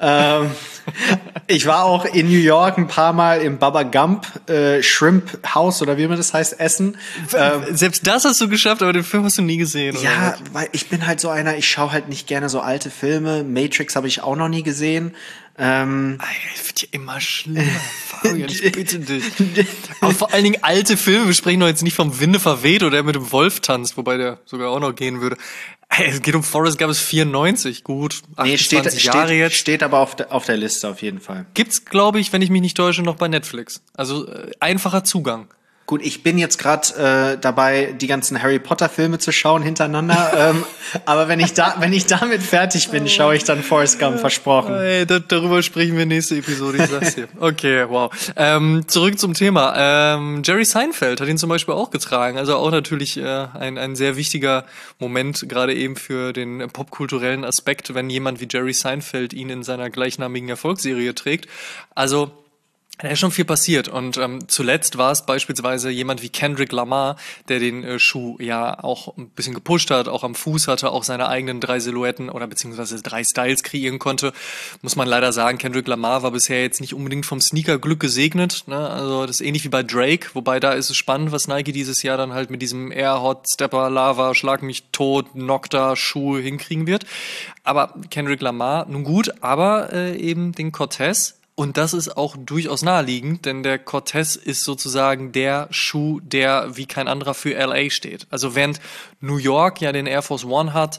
Ich war auch in New York ein paar Mal im Bubba Gump Shrimp House oder wie man das heißt, essen. Selbst das hast du geschafft, aber den Film hast du nie gesehen, oder? Ja, weil ich bin halt so einer, ich schaue halt nicht gerne so alte Filme. Matrix habe ich auch noch nie gesehen. Es wird ja immer schlimmer, Fabian, ich bitte dich. Aber vor allen Dingen alte Filme, wir sprechen doch jetzt nicht vom Winde verweht oder der mit dem Wolf tanzt, wobei der sogar auch noch gehen würde. Es geht um Forrest Gump, ist 94, gut, 28 Jahre jetzt. Steht aber auf der Liste auf jeden Fall. Gibt's, glaube ich, wenn ich mich nicht täusche, noch bei Netflix. Also einfacher Zugang. Gut, ich bin jetzt gerade dabei, die ganzen Harry Potter Filme zu schauen hintereinander. Aber wenn ich damit fertig bin, schaue ich dann Forrest Gump, versprochen. Hey, darüber sprechen wir nächste Episode, ich sag's dir. Okay, wow. Zurück zum Thema. Jerry Seinfeld hat ihn zum Beispiel auch getragen. Also auch natürlich ein sehr wichtiger Moment, gerade eben für den popkulturellen Aspekt, wenn jemand wie Jerry Seinfeld ihn in seiner gleichnamigen Erfolgsserie trägt. Also da ist schon viel passiert und zuletzt war es beispielsweise jemand wie Kendrick Lamar, der den Schuh ja auch ein bisschen gepusht hat, auch am Fuß hatte, auch seine eigenen 3 Silhouetten oder beziehungsweise 3 Styles kreieren konnte. Muss man leider sagen, Kendrick Lamar war bisher jetzt nicht unbedingt vom Sneaker-Glück gesegnet, ne? Also das ist ähnlich wie bei Drake, wobei da ist es spannend, was Nike dieses Jahr dann halt mit diesem Air Hot Stepper Lava Schlag mich tot Nocta Schuh hinkriegen wird. Aber Kendrick Lamar, nun gut, aber eben den Cortez. Und das ist auch durchaus naheliegend, denn der Cortez ist sozusagen der Schuh, der wie kein anderer für LA steht. Also während New York ja den Air Force One hat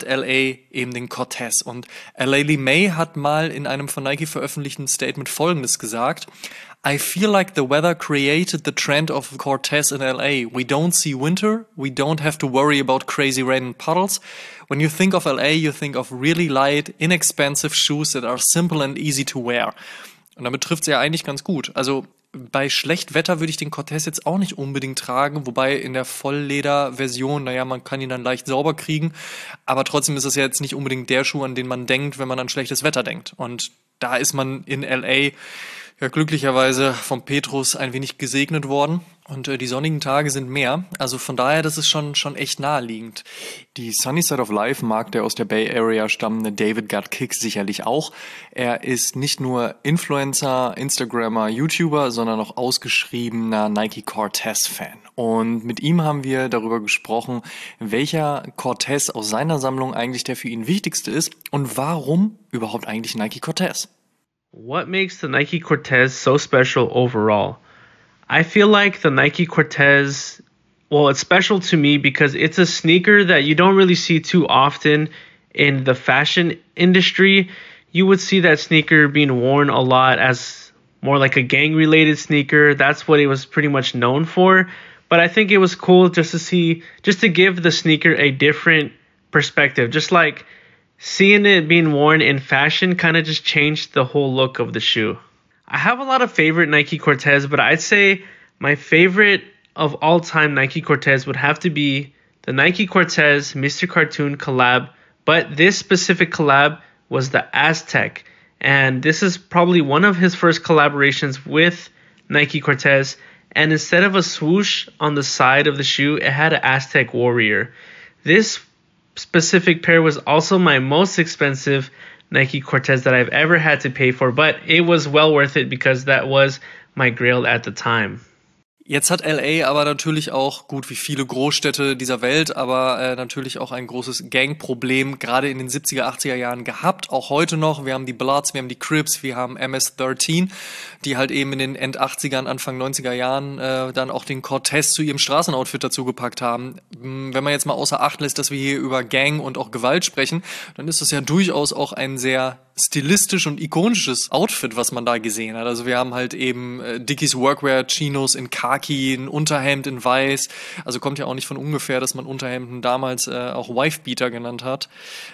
LA eben den Cortez. Und Laley May hat mal in einem von Nike veröffentlichten Statement Folgendes gesagt: I feel like the weather created the trend of Cortez in LA. We don't see winter. We don't have to worry about crazy rain and puddles. When you think of LA, you think of really light, inexpensive shoes that are simple and easy to wear. Und damit trifft es ja eigentlich ganz gut. Also bei Schlechtwetter würde ich den Cortez jetzt auch nicht unbedingt tragen, wobei in der Vollleder-Version, naja, man kann ihn dann leicht sauber kriegen, aber trotzdem ist es ja jetzt nicht unbedingt der Schuh, an den man denkt, wenn man an schlechtes Wetter denkt. Und da ist man in LA ja glücklicherweise vom Petrus ein wenig gesegnet worden und die sonnigen Tage sind mehr. Also von daher, das ist schon echt naheliegend. Die Sunny Side of Life mag der aus der Bay Area stammende David Got Kicks sicherlich auch. Er ist nicht nur Influencer, Instagrammer, YouTuber, sondern auch ausgeschriebener Nike Cortez-Fan. Und mit ihm haben wir darüber gesprochen, welcher Cortez aus seiner Sammlung eigentlich der für ihn wichtigste ist und warum überhaupt eigentlich Nike Cortez. What makes the Nike Cortez so special overall? I feel like the Nike Cortez, well, it's special to me because it's a sneaker that you don't really see too often in the fashion industry. You would see that sneaker being worn a lot as more like a gang-related sneaker. That's what it was pretty much known for. But I think it was cool just to give the sneaker a different perspective. Just like seeing it being worn in fashion kind of just changed the whole look of the shoe. I have a lot of favorite Nike Cortez, but I'd say my favorite of all time Nike Cortez would have to be the Nike Cortez Mr. Cartoon collab, but this specific collab was the Aztec, and this is probably one of his first collaborations with Nike Cortez, and instead of a swoosh on the side of the shoe, it had an Aztec warrior. This specific pair was also my most expensive Nike Cortez that I've ever had to pay for, but it was well worth it because that was my grail at the time. Jetzt hat LA aber natürlich auch, gut wie viele Großstädte dieser Welt, aber natürlich auch ein großes Gangproblem, gerade in den 70er, 80er Jahren gehabt, auch heute noch. Wir haben die Bloods, wir haben die Crips, wir haben MS-13, die halt eben in den End-80ern, Anfang 90er Jahren dann auch den Cortez zu ihrem Straßenoutfit dazu gepackt haben. Wenn man jetzt mal außer Acht lässt, dass wir hier über Gang und auch Gewalt sprechen, dann ist das ja durchaus auch ein sehr stilistisch und ikonisches Outfit, was man da gesehen hat. Also wir haben halt eben Dickies Workwear, Chinos in Khaki, ein Unterhemd in Weiß. Also kommt ja auch nicht von ungefähr, dass man Unterhemden damals auch Wifebeater genannt hat.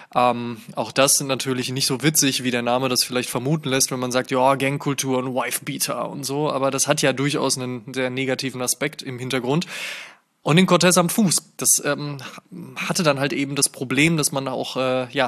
Auch das sind natürlich nicht so witzig, wie der Name das vielleicht vermuten lässt, wenn man sagt, ja, Gangkultur und Wifebeater und so. Aber das hat ja durchaus einen sehr negativen Aspekt im Hintergrund. Und den Cortez am Fuß, das hatte dann halt eben das Problem, dass man auch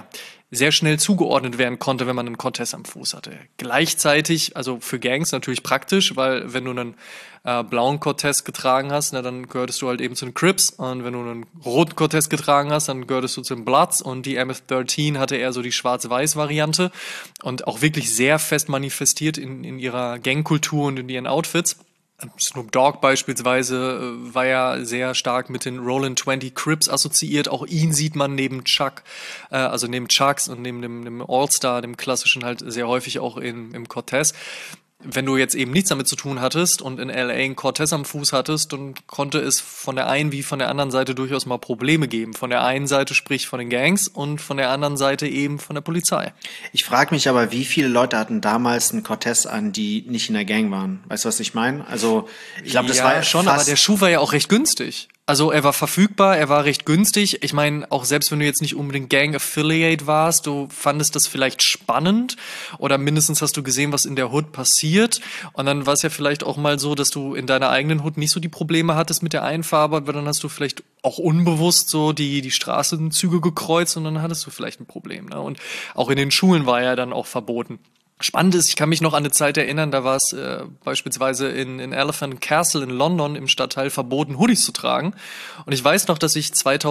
sehr schnell zugeordnet werden konnte, wenn man einen Cortez am Fuß hatte. Gleichzeitig, also für Gangs natürlich praktisch, weil wenn du einen blauen Cortez getragen hast, dann gehörtest du halt eben zu den Crips, und wenn du einen roten Cortez getragen hast, dann gehörtest du zu den Bloods, und die MS-13 hatte eher so die Schwarz-Weiß-Variante und auch wirklich sehr fest manifestiert in ihrer Gangkultur und in ihren Outfits. Snoop Dogg beispielsweise war ja sehr stark mit den Rollin' 20 Crips assoziiert. Auch ihn sieht man neben Chuck, also neben Chucks und neben dem All-Star, dem klassischen, halt sehr häufig auch im Cortez. Wenn du jetzt eben nichts damit zu tun hattest und in LA einen Cortez am Fuß hattest, dann konnte es von der einen wie von der anderen Seite durchaus mal Probleme geben. Von der einen Seite, sprich von den Gangs, und von der anderen Seite eben von der Polizei. Ich frage mich aber, wie viele Leute hatten damals einen Cortez an, die nicht in der Gang waren? Weißt du, was ich meine? Also, ich glaube, das war ja schon, aber der Schuh war ja auch recht günstig. Also er war verfügbar, er war recht günstig. Ich meine, auch selbst wenn du jetzt nicht unbedingt Gang-Affiliate warst, du fandest das vielleicht spannend oder mindestens hast du gesehen, was in der Hood passiert. Und dann war es ja vielleicht auch mal so, dass du in deiner eigenen Hood nicht so die Probleme hattest mit der Einfahrbe, aber dann hast du vielleicht auch unbewusst so die Straßenzüge gekreuzt und dann hattest du vielleicht ein Problem. Ne? Und auch in den Schulen war ja dann auch verboten. Spannend ist, ich kann mich noch an eine Zeit erinnern, da war es beispielsweise in Elephant Castle in London im Stadtteil verboten, Hoodies zu tragen. Und ich weiß noch, dass ich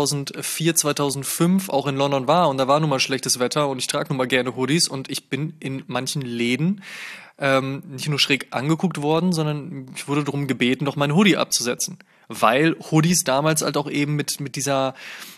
2004, 2005 auch in London war und da war nun mal schlechtes Wetter und ich trage nun mal gerne Hoodies und ich bin in manchen Läden nicht nur schräg angeguckt worden, sondern ich wurde darum gebeten, doch mein Hoodie abzusetzen. Weil Hoodies damals halt auch eben mit dieser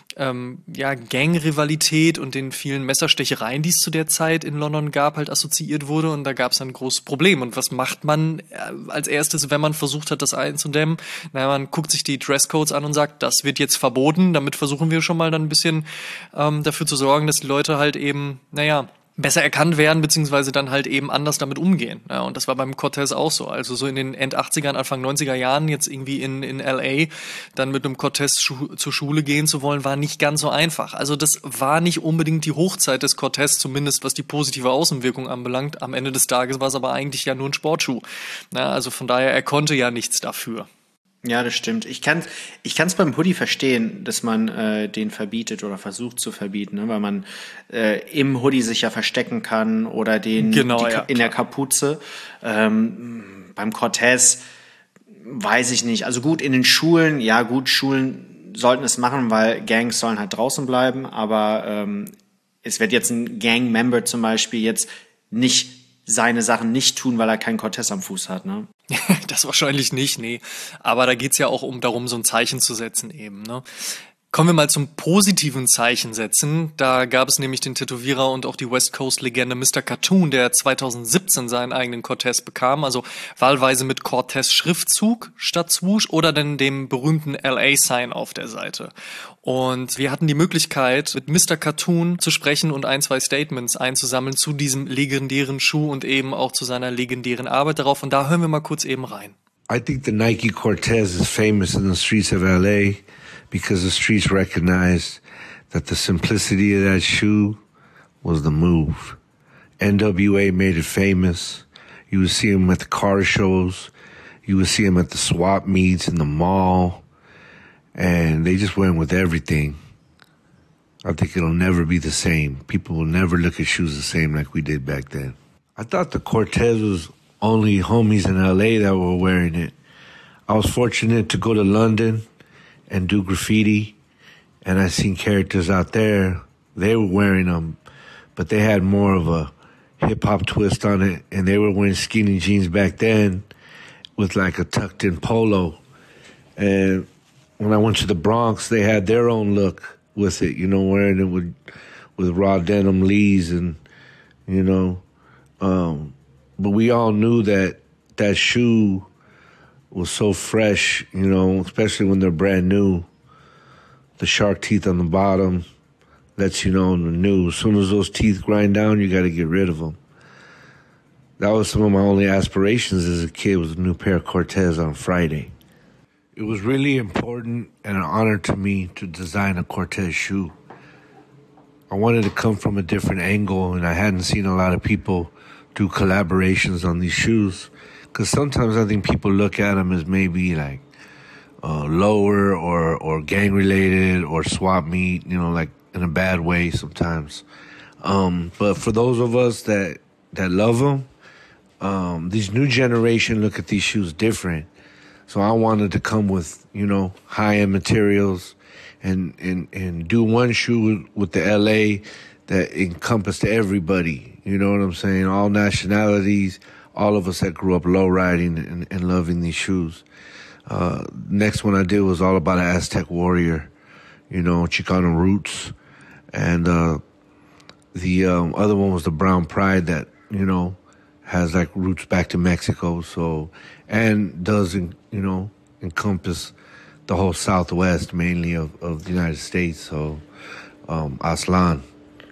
Gang-Rivalität und den vielen Messerstechereien, die es zu der Zeit in London gab, halt assoziiert wurde und da gab es ein großes Problem. Und was macht man als erstes, wenn man versucht hat, das einzudämmen? Naja, man guckt sich die Dresscodes an und sagt, das wird jetzt verboten. Damit versuchen wir schon mal dann ein bisschen dafür zu sorgen, dass die Leute halt eben, besser erkannt werden, beziehungsweise dann halt eben anders damit umgehen. Ja, und das war beim Cortez auch so. Also so in den End-80ern, Anfang 90er Jahren jetzt irgendwie in LA dann mit einem Cortez zur Schule gehen zu wollen, war nicht ganz so einfach. Also das war nicht unbedingt die Hochzeit des Cortez, zumindest was die positive Außenwirkung anbelangt. Am Ende des Tages war es aber eigentlich ja nur ein Sportschuh. Ja, also von daher, er konnte ja nichts dafür. Ja, das stimmt. Ich kann's beim Hoodie verstehen, dass man den verbietet oder versucht zu verbieten, ne? Weil man im Hoodie sich ja verstecken kann oder in der Kapuze. Beim Cortez weiß ich nicht. Also gut, in den Schulen, Schulen sollten es machen, weil Gangs sollen halt draußen bleiben, aber es wird jetzt ein Gang-Member zum Beispiel jetzt nicht seine Sachen nicht tun, weil er keinen Cortez am Fuß hat, ne? Das wahrscheinlich nicht, nee. Aber da geht's ja auch darum, so ein Zeichen zu setzen eben, ne? Kommen wir mal zum positiven Zeichen setzen. Da gab es nämlich den Tätowierer und auch die West Coast-Legende Mr. Cartoon, der 2017 seinen eigenen Cortez bekam. Also wahlweise mit Cortez-Schriftzug statt Swoosh oder dann dem berühmten LA-Sign auf der Seite. Und wir hatten die Möglichkeit, mit Mr. Cartoon zu sprechen und 1, 2 Statements einzusammeln zu diesem legendären Schuh und eben auch zu seiner legendären Arbeit darauf. Und da hören wir mal kurz eben rein. I think the Nike Cortez is famous in the streets of LA because the streets recognize that the simplicity of that shoe was the move. NWA made it famous. You would see them at the car shows. You would see them at the swap meets in the mall. And they just went with everything. I think it'll never be the same. People will never look at shoes the same like we did back then. I thought the Cortez was only homies in LA that were wearing it. I was fortunate to go to London and do graffiti, and I seen characters out there. They were wearing them, but they had more of a hip-hop twist on it, and they were wearing skinny jeans back then with like a tucked-in polo. And when I went to the Bronx, they had their own look with it, you know, wearing it with raw denim Lees and, you know. But we all knew that that shoe was so fresh, you know, especially when they're brand new. The shark teeth on the bottom lets you know they're new. As soon as those teeth grind down, you got to get rid of them. That was some of my only aspirations as a kid, was a new pair of Cortez on Friday. It was really important and an honor to me to design a Cortez shoe. I wanted to come from a different angle, and I hadn't seen a lot of people do collaborations on these shoes. Because sometimes I think people look at them as maybe like lower or gang-related or swap meet, you know, like in a bad way sometimes. But for those of us that love them, these new generation look at these shoes different. So I wanted to come with, you know, high-end materials and do one shoe with the LA that encompassed everybody. You know what I'm saying? All nationalities, all of us that grew up low riding and loving these shoes. Next one I did was all about an Aztec warrior, you know, Chicano roots. And the other one was the Brown Pride that, you know, has like roots back to Mexico. So, and does, you know, encompass the whole Southwest mainly of the United States. So, Aslan.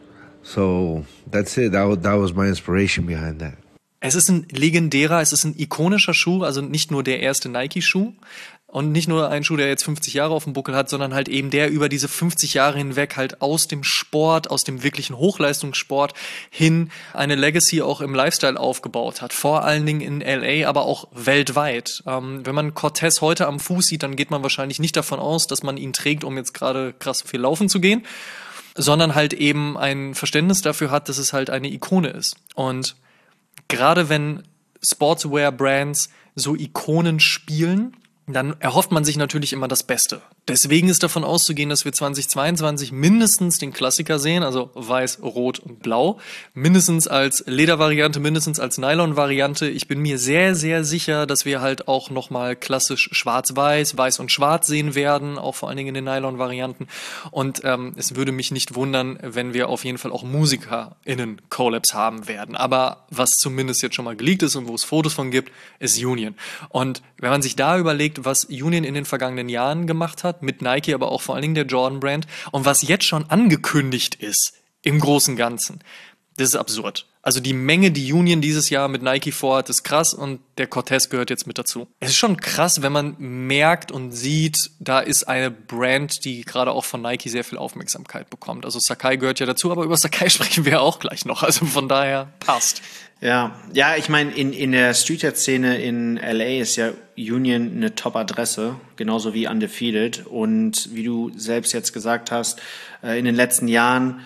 So that's it. That was my inspiration behind that. Es ist ein legendärer, es ist ein ikonischer Schuh, also nicht nur der erste Nike-Schuh und nicht nur ein Schuh, der jetzt 50 Jahre auf dem Buckel hat, sondern halt eben der über diese 50 Jahre hinweg halt aus dem Sport, aus dem wirklichen Hochleistungssport hin eine Legacy auch im Lifestyle aufgebaut hat. Vor allen Dingen in LA, aber auch weltweit. Wenn man Cortez heute am Fuß sieht, dann geht man wahrscheinlich nicht davon aus, dass man ihn trägt, um jetzt gerade krass viel laufen zu gehen, sondern halt eben ein Verständnis dafür hat, dass es halt eine Ikone ist. Und gerade wenn Sportswear-Brands so Ikonen spielen, dann erhofft man sich natürlich immer das Beste. Deswegen ist davon auszugehen, dass wir 2022 mindestens den Klassiker sehen, also weiß, rot und blau, mindestens als Ledervariante, mindestens als Nylon-Variante. Ich bin mir sehr, sehr sicher, dass wir halt auch nochmal klassisch schwarz-weiß, weiß und schwarz sehen werden, auch vor allen Dingen in den Nylon-Varianten. Und es würde mich nicht wundern, wenn wir auf jeden Fall auch MusikerInnen Collabs haben werden. Aber was zumindest jetzt schon mal geleakt ist und wo es Fotos von gibt, ist Union. Und wenn man sich da überlegt, was Union in den vergangenen Jahren gemacht hat, mit Nike, aber auch vor allen Dingen der Jordan-Brand, und was jetzt schon angekündigt ist im großen Ganzen, das ist absurd. Also die Menge, die Union dieses Jahr mit Nike vorhat, ist krass, und der Cortez gehört jetzt mit dazu. Es ist schon krass, wenn man merkt und sieht, da ist eine Brand, die gerade auch von Nike sehr viel Aufmerksamkeit bekommt. Also Sacai gehört ja dazu, aber über Sacai sprechen wir auch gleich noch. Also von daher passt. Ja, ich meine, in der Streetwear-Szene in LA ist ja Union eine Top-Adresse, genauso wie Undefeated. Und wie du selbst jetzt gesagt hast, in den letzten Jahren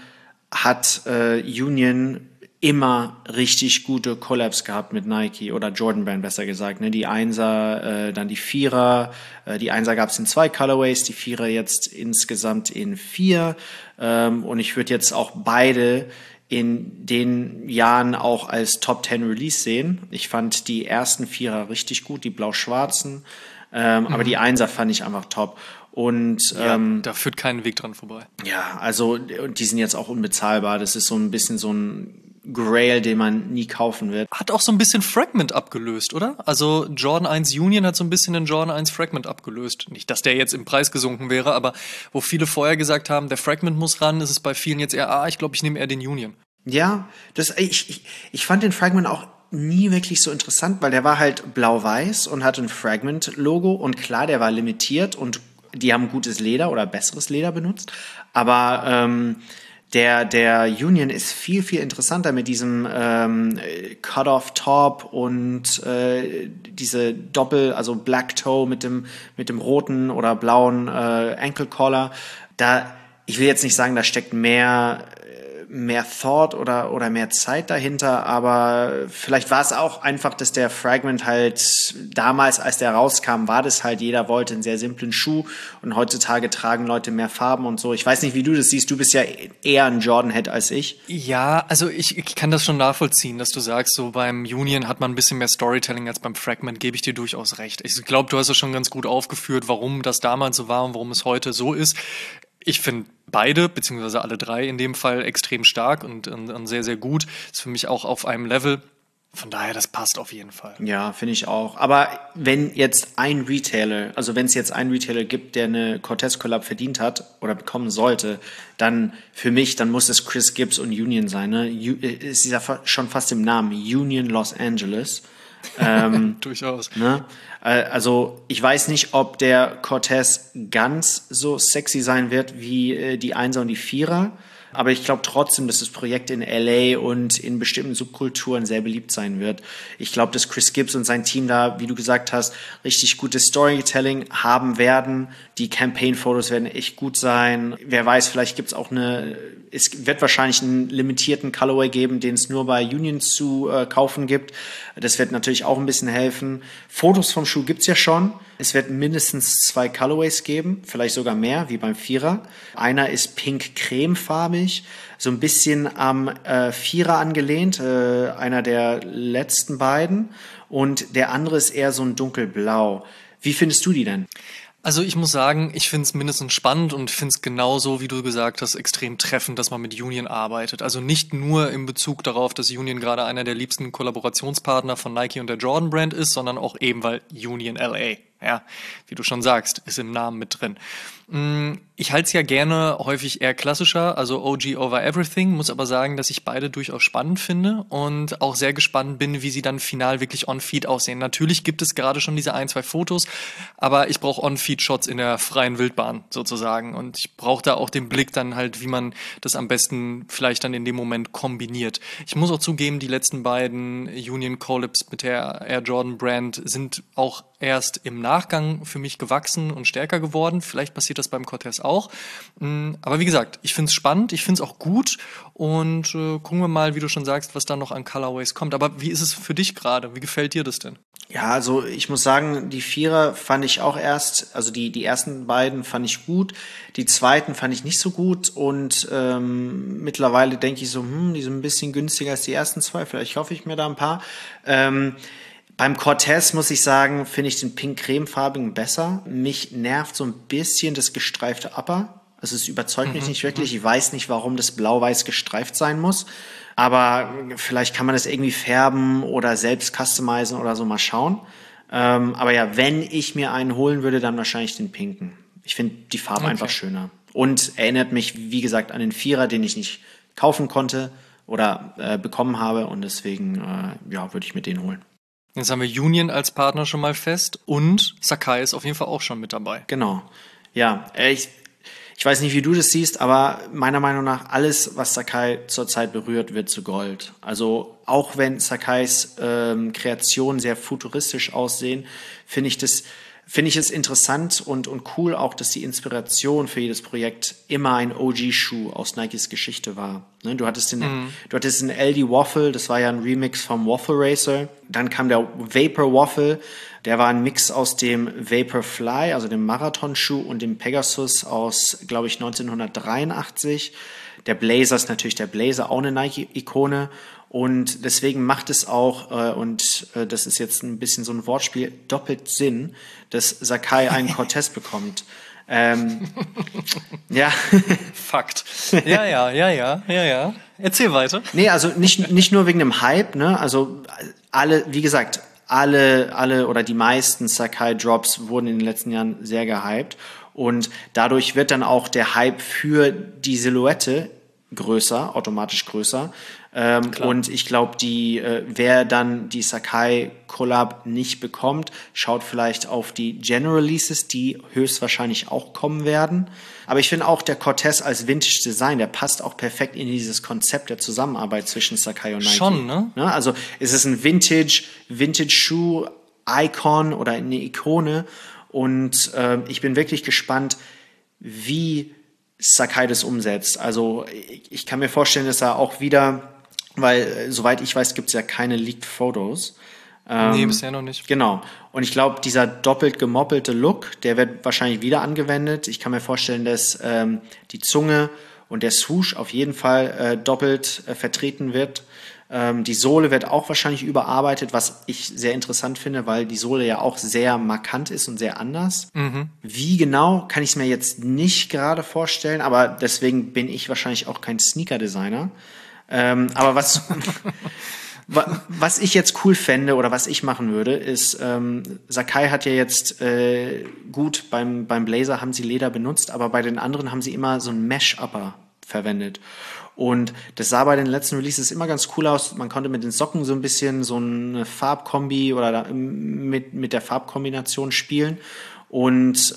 hat Union immer richtig gute Collabs gehabt mit Nike oder Jordan Brand, besser gesagt. Ne? Die Einser, dann die Vierer. Die Einser gab es in 2 Colorways, die Vierer jetzt insgesamt in 4. Und ich würde jetzt auch beide in den Jahren auch als Top 10 Release sehen. Ich fand die ersten Vierer richtig gut, die blau-schwarzen, aber die Einser fand ich einfach top. Und da führt kein Weg dran vorbei. Ja, also die sind jetzt auch unbezahlbar. Das ist so ein bisschen so ein Grail, den man nie kaufen wird. Hat auch so ein bisschen Fragment abgelöst, oder? Also Jordan 1 Union hat so ein bisschen den Jordan 1 Fragment abgelöst. Nicht, dass der jetzt im Preis gesunken wäre, aber wo viele vorher gesagt haben, der Fragment muss ran, ist es bei vielen jetzt eher, ich glaube, ich nehme eher den Union. Ja, ich fand den Fragment auch nie wirklich so interessant, weil der war halt blau-weiß und hatte ein Fragment-Logo, und klar, der war limitiert und die haben gutes Leder oder besseres Leder benutzt, aber Der Union ist viel, viel interessanter mit diesem Cut-off-Top und diese also Black Toe mit dem roten oder blauen Ankle-Collar. Ich will jetzt nicht sagen, da steckt mehr Thought oder mehr Zeit dahinter, aber vielleicht war es auch einfach, dass der Fragment halt damals, als der rauskam, war das halt, jeder wollte einen sehr simplen Schuh und heutzutage tragen Leute mehr Farben und so. Ich weiß nicht, wie du das siehst, du bist ja eher ein Jordan-Head als ich. Ja, also ich kann das schon nachvollziehen, dass du sagst, so beim Union hat man ein bisschen mehr Storytelling als beim Fragment, gebe ich dir durchaus recht. Ich glaube, du hast es schon ganz gut aufgeführt, warum das damals so war und warum es heute so ist. Ich finde beide, beziehungsweise alle drei in dem Fall extrem stark und sehr, sehr gut. Ist für mich auch auf einem Level. Von daher, das passt auf jeden Fall. Ja, finde ich auch. Aber wenn es jetzt einen Retailer gibt, der eine Cortez Collab verdient hat oder bekommen sollte, dann muss es Chris Gibbs und Union sein. Ne? Ist ja schon fast im Namen. Union Los Angeles. Durchaus. Ne? Also ich weiß nicht, ob der Cortez ganz so sexy sein wird wie die Einser und die Vierer, aber ich glaube trotzdem, dass das Projekt in LA und in bestimmten Subkulturen sehr beliebt sein wird. Ich glaube, dass Chris Gibbs und sein Team da, wie du gesagt hast, richtig gutes Storytelling haben werden. Die Campaign-Fotos werden echt gut sein. Wer weiß, vielleicht gibt's auch es wird wahrscheinlich einen limitierten Colorway geben, den es nur bei Union zu kaufen gibt. Das wird natürlich auch ein bisschen helfen. Fotos vom Schuh gibt's ja schon. Es wird mindestens 2 Colorways geben, vielleicht sogar mehr, wie beim Vierer. Einer ist pink-cremefarbig, so ein bisschen am Vierer angelehnt, einer der letzten beiden. Und der andere ist eher so ein dunkelblau. Wie findest du die denn? Also ich muss sagen, ich finde es mindestens spannend und finde es genauso, wie du gesagt hast, extrem treffend, dass man mit Union arbeitet. Also nicht nur in Bezug darauf, dass Union gerade einer der liebsten Kollaborationspartner von Nike und der Jordan Brand ist, sondern auch eben, weil Union LA, ja, wie du schon sagst, ist im Namen mit drin. Ich halte es ja gerne häufig eher klassischer, also OG over everything, muss aber sagen, dass ich beide durchaus spannend finde und auch sehr gespannt bin, wie sie dann final wirklich on-feed aussehen. Natürlich gibt es gerade schon diese 1, 2 Fotos, aber ich brauche on-feed-Shots in der freien Wildbahn sozusagen und ich brauche da auch den Blick dann halt, wie man das am besten vielleicht dann in dem Moment kombiniert. Ich muss auch zugeben, die letzten beiden Union Collabs mit der Air Jordan Brand sind auch erst im Nachgang für mich gewachsen und stärker geworden. Vielleicht passiert das beim Cortez auch. Aber wie gesagt, ich finde es spannend, ich finde es auch gut und gucken wir mal, wie du schon sagst, was da noch an Colorways kommt. Aber wie ist es für dich gerade? Wie gefällt dir das denn? Ja, also ich muss sagen, die Vierer fand ich auch also die ersten beiden fand ich gut, die zweiten fand ich nicht so gut und mittlerweile denke ich so, die sind ein bisschen günstiger als die ersten 2, vielleicht kaufe ich mir da ein paar. Beim Cortez muss ich sagen, finde ich den pink-cremefarbigen besser. Mich nervt so ein bisschen das gestreifte Upper. Also es überzeugt mich nicht wirklich. Ich weiß nicht, warum das blau-weiß gestreift sein muss. Aber vielleicht kann man das irgendwie färben oder selbst customizen oder so, mal schauen. Aber ja, wenn ich mir einen holen würde, dann wahrscheinlich den pinken. Ich finde die Farbe einfach schöner. Und erinnert mich, wie gesagt, an den Vierer, den ich nicht kaufen konnte oder bekommen habe. Und deswegen würde ich mir den holen. Jetzt haben wir Union als Partner schon mal fest und Sacai ist auf jeden Fall auch schon mit dabei. Genau. Ja, ich weiß nicht, wie du das siehst, aber meiner Meinung nach alles, was Sacai zurzeit berührt, wird zu Gold. Also auch wenn Sacais Kreationen sehr futuristisch aussehen, finde ich es interessant und cool auch, dass die Inspiration für jedes Projekt immer ein OG-Schuh aus Nikes Geschichte war. Ne, du hattest den LD Waffle, das war ja ein Remix vom Waffle Racer. Dann kam der Vapor Waffle, der war ein Mix aus dem Vaporfly, also dem Marathonschuh, und dem Pegasus aus, glaube ich, 1983. Der Blazer ist natürlich der Blazer, auch eine Nike-Ikone. Und deswegen macht es auch, das ist jetzt ein bisschen so ein Wortspiel, doppelt Sinn, dass Sacai einen Cortez bekommt. Ja. Fakt. Ja. Erzähl weiter. Nee, also nicht nur wegen dem Hype, ne? Also alle oder die meisten Sacai-Drops wurden in den letzten Jahren sehr gehypt. Und dadurch wird dann auch der Hype für die Silhouette größer, automatisch größer. Und ich glaube, wer dann die Sacai Collab nicht bekommt, schaut vielleicht auf die General Releases, die höchstwahrscheinlich auch kommen werden. Aber ich finde auch der Cortez als Vintage Design, der passt auch perfekt in dieses Konzept der Zusammenarbeit zwischen Sacai und Nike. Schon, ne? Also es ist ein Vintage Shoe Icon oder eine Ikone. Und ich bin wirklich gespannt, wie Sacai das umsetzt. Also ich kann mir vorstellen, dass er auch wieder, weil soweit ich weiß, gibt es ja keine Leaked Photos. Nee, bisher noch nicht. Genau. Und ich glaube, dieser doppelt gemoppelte Look, der wird wahrscheinlich wieder angewendet. Ich kann mir vorstellen, dass die Zunge und der Swoosh auf jeden Fall doppelt vertreten wird. Die Sohle wird auch wahrscheinlich überarbeitet, was ich sehr interessant finde, weil die Sohle ja auch sehr markant ist und sehr anders. Wie genau, kann ich es mir jetzt nicht gerade vorstellen, aber deswegen bin ich wahrscheinlich auch kein Sneaker-Designer. Aber was ich jetzt cool fände oder was ich machen würde, ist, Sacai hat ja jetzt gut, beim Blazer haben sie Leder benutzt, aber bei den anderen haben sie immer so ein Mesh-Upper verwendet. Und das sah bei den letzten Releases immer ganz cool aus. Man konnte mit den Socken so ein bisschen so eine Farbkombi oder mit der Farbkombination spielen. Und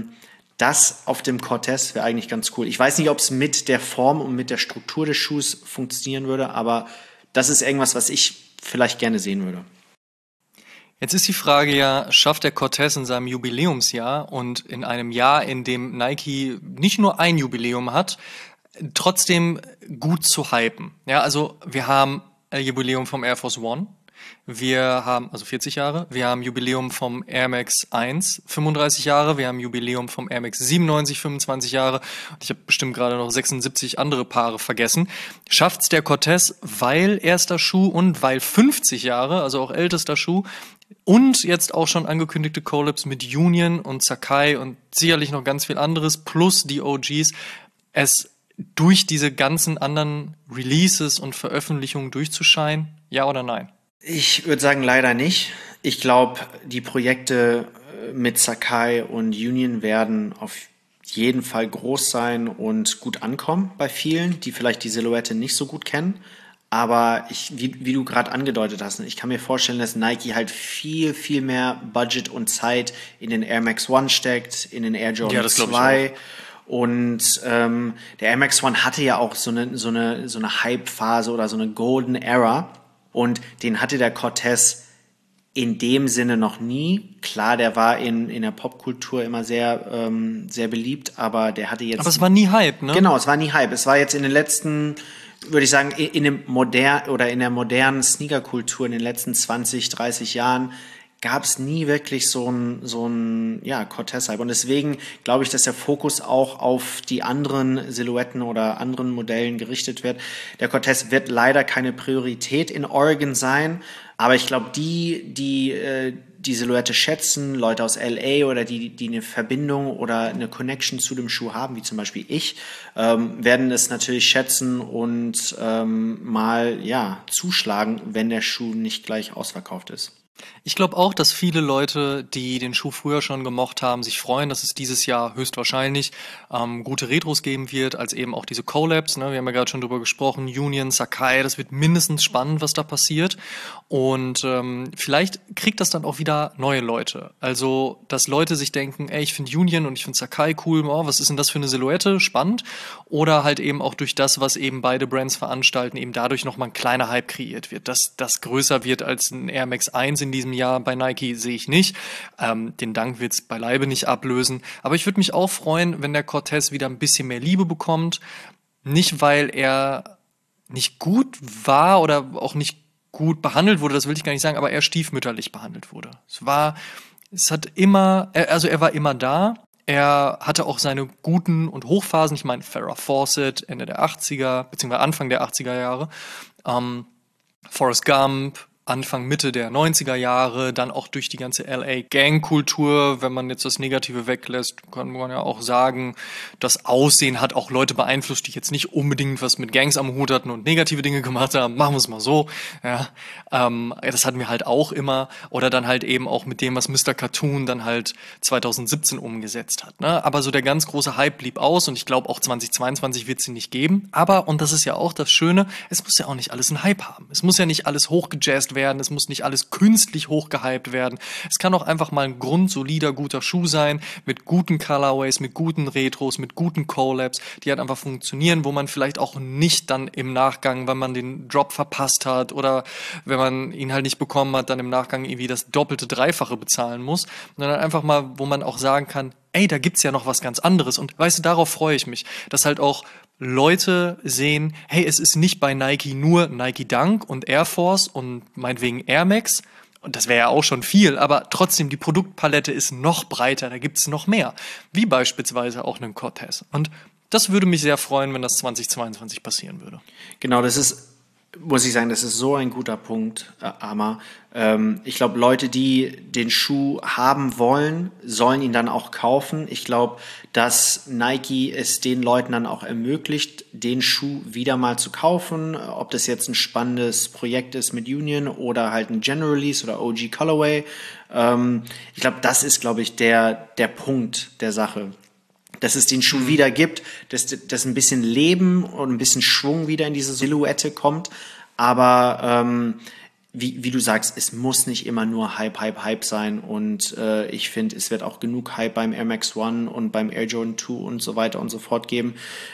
das auf dem Cortez wäre eigentlich ganz cool. Ich weiß nicht, ob es mit der Form und mit der Struktur des Schuhs funktionieren würde, aber das ist irgendwas, was ich vielleicht gerne sehen würde. Jetzt ist die Frage ja, schafft der Cortez in seinem Jubiläumsjahr und in einem Jahr, in dem Nike nicht nur ein Jubiläum hat, trotzdem gut zu hypen. Ja, also wir haben Jubiläum vom Air Force One. Wir haben, also 40 Jahre. Wir haben Jubiläum vom Air Max 1, 35 Jahre. Wir haben Jubiläum vom Air Max 97, 25 Jahre. Und ich habe bestimmt gerade noch 76 andere Paare vergessen. Schafft's der Cortez, weil erster Schuh und weil 50 Jahre, also auch ältester Schuh, und jetzt auch schon angekündigte Collabs mit Union und Sacai und sicherlich noch ganz viel anderes, plus die OGs, es durch diese ganzen anderen Releases und Veröffentlichungen durchzuscheinen? Ja oder nein? Ich würde sagen, leider nicht. Ich glaube, die Projekte mit Sacai und Union werden auf jeden Fall groß sein und gut ankommen bei vielen, die vielleicht die Silhouette nicht so gut kennen. Aber wie du gerade angedeutet hast, ich kann mir vorstellen, dass Nike halt viel, viel mehr Budget und Zeit in den Air Max One steckt, in den Air Jordan 2. Und der Air Max One hatte ja auch so eine Hype-Phase oder so eine Golden Era. Und den hatte der Cortez in dem Sinne noch nie. Klar, der war in der Popkultur immer sehr, sehr beliebt, aber der hatte jetzt... Aber es war nie Hype, ne? Genau, es war nie Hype. Es war jetzt in den letzten, würde ich sagen, in der modernen Sneakerkultur in den letzten 20, 30 Jahren gab es nie wirklich so ein Cortez-Hype. Und deswegen glaube ich, dass der Fokus auch auf die anderen Silhouetten oder anderen Modellen gerichtet wird. Der Cortez wird leider keine Priorität in Oregon sein, aber ich glaube, die Silhouette schätzen, Leute aus LA oder die eine Verbindung oder eine Connection zu dem Schuh haben, wie zum Beispiel ich, werden es natürlich schätzen und mal zuschlagen, wenn der Schuh nicht gleich ausverkauft ist. Ich glaube auch, dass viele Leute, die den Schuh früher schon gemocht haben, sich freuen, dass es dieses Jahr höchstwahrscheinlich gute Retros geben wird, als eben auch diese Collabs. Ne? Wir haben ja gerade schon drüber gesprochen, Union, Sacai, das wird mindestens spannend, was da passiert. Und vielleicht kriegt das dann auch wieder neue Leute. Also, dass Leute sich denken, ey, ich finde Union und ich finde Sacai cool, was ist denn das für eine Silhouette? Spannend. Oder halt eben auch durch das, was eben beide Brands veranstalten, eben dadurch nochmal ein kleiner Hype kreiert wird. Dass das größer wird als ein Air Max 1 in diesem Jahr bei Nike sehe ich nicht. Den Dank wird es beileibe nicht ablösen. Aber ich würde mich auch freuen, wenn der Cortez wieder ein bisschen mehr Liebe bekommt. Nicht, weil er nicht gut war oder auch nicht gut behandelt wurde, das will ich gar nicht sagen, aber er stiefmütterlich behandelt wurde. Er war immer da. Er hatte auch seine guten und Hochphasen. Ich meine, Farrah Fawcett, Ende der 80er, beziehungsweise Anfang der 80er Jahre. Forrest Gump, Anfang, Mitte der 90er Jahre, dann auch durch die ganze LA-Gang-Kultur. Wenn man jetzt das Negative weglässt, kann man ja auch sagen, das Aussehen hat auch Leute beeinflusst, die jetzt nicht unbedingt was mit Gangs am Hut hatten und negative Dinge gemacht haben. Machen wir es mal so. Ja, das hatten wir halt auch immer. Oder dann halt eben auch mit dem, was Mr. Cartoon dann halt 2017 umgesetzt hat. Ne? Aber so der ganz große Hype blieb aus und ich glaube auch 2022 wird es ihn nicht geben. Aber, und das ist ja auch das Schöne, es muss ja auch nicht alles einen Hype haben. Es muss ja nicht alles hochgejazzt werden, es muss nicht alles künstlich hochgehypt werden. Es kann auch einfach mal ein grundsolider, guter Schuh sein, mit guten Colorways, mit guten Retros, mit guten Collabs, die halt einfach funktionieren, wo man vielleicht auch nicht dann im Nachgang, wenn man den Drop verpasst hat oder wenn man ihn halt nicht bekommen hat, dann im Nachgang irgendwie das doppelte, dreifache bezahlen muss, sondern einfach mal, wo man auch sagen kann, ey, da gibt's ja noch was ganz anderes. Und weißt du, darauf freue ich mich, dass halt auch Leute sehen, hey, es ist nicht bei Nike nur Nike Dunk und Air Force und meinetwegen Air Max. Und das wäre ja auch schon viel, aber trotzdem, die Produktpalette ist noch breiter, da gibt's noch mehr. Wie beispielsweise auch einen Cortez. Und das würde mich sehr freuen, wenn das 2022 passieren würde. Genau, das ist, muss ich sagen, das ist so ein guter Punkt, Amar. Ich glaube, Leute, die den Schuh haben wollen, sollen ihn dann auch kaufen. Ich glaube, dass Nike es den Leuten dann auch ermöglicht, den Schuh wieder mal zu kaufen. Ob das jetzt ein spannendes Projekt ist mit Union oder halt ein General Release oder OG Colorway. Ich glaube, das ist, glaube ich, der Punkt der Sache. Dass es den Schuh wieder gibt, dass ein bisschen Leben und ein bisschen Schwung wieder in diese Silhouette kommt. Aber wie du sagst, es muss nicht immer nur Hype sein. Und ich finde, es wird auch genug Hype beim Air Max One und beim Air Jordan 2 und so weiter und so fort geben.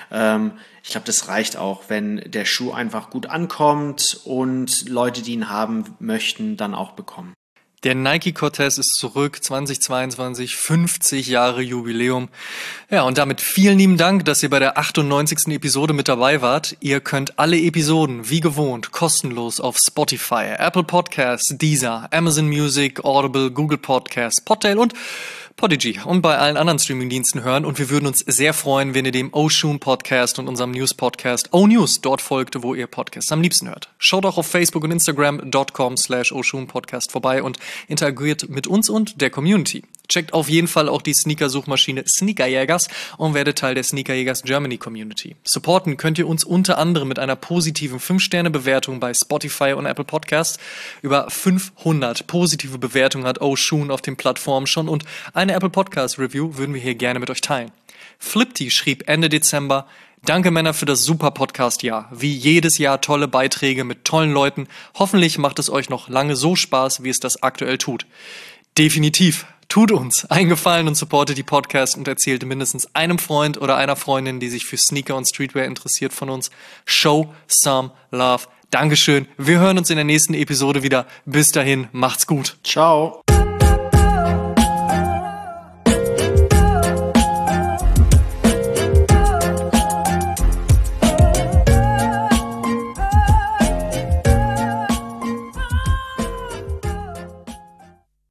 Ich glaube, das reicht auch, wenn der Schuh einfach gut ankommt und Leute, die ihn haben möchten, dann auch bekommen. Der Nike Cortez ist zurück, 2022, 50 Jahre Jubiläum. Ja, und damit vielen lieben Dank, dass ihr bei der 98. Episode mit dabei wart. Ihr könnt alle Episoden, wie gewohnt, kostenlos auf Spotify, Apple Podcasts, Deezer, Amazon Music, Audible, Google Podcasts, Podtail und Podigy und bei allen anderen Streamingdiensten hören und wir würden uns sehr freuen, wenn ihr dem Oshun Podcast und unserem News-Podcast O-News dort folgt, wo ihr Podcasts am liebsten hört. Schaut auch auf Facebook und Instagram.com/Oshun Podcast vorbei und interagiert mit uns und der Community. Checkt auf jeden Fall auch die Sneaker-Suchmaschine Sneakerjägers und werdet Teil der Sneakerjägers Germany Community. Supporten könnt ihr uns unter anderem mit einer positiven 5-Sterne-Bewertung bei Spotify und Apple Podcasts. Über 500 positive Bewertungen hat Oshun auf den Plattformen schon und eine Apple Podcast Review würden wir hier gerne mit euch teilen. Flipty schrieb Ende Dezember: Danke Männer für das super Podcast-Jahr. Wie jedes Jahr tolle Beiträge mit tollen Leuten. Hoffentlich macht es euch noch lange so Spaß, wie es das aktuell tut. Definitiv. Tut uns einen Gefallen und supportet die Podcast und erzählt mindestens einem Freund oder einer Freundin, die sich für Sneaker und Streetwear interessiert, von uns. Show some love. Dankeschön. Wir hören uns in der nächsten Episode wieder. Bis dahin, macht's gut. Ciao.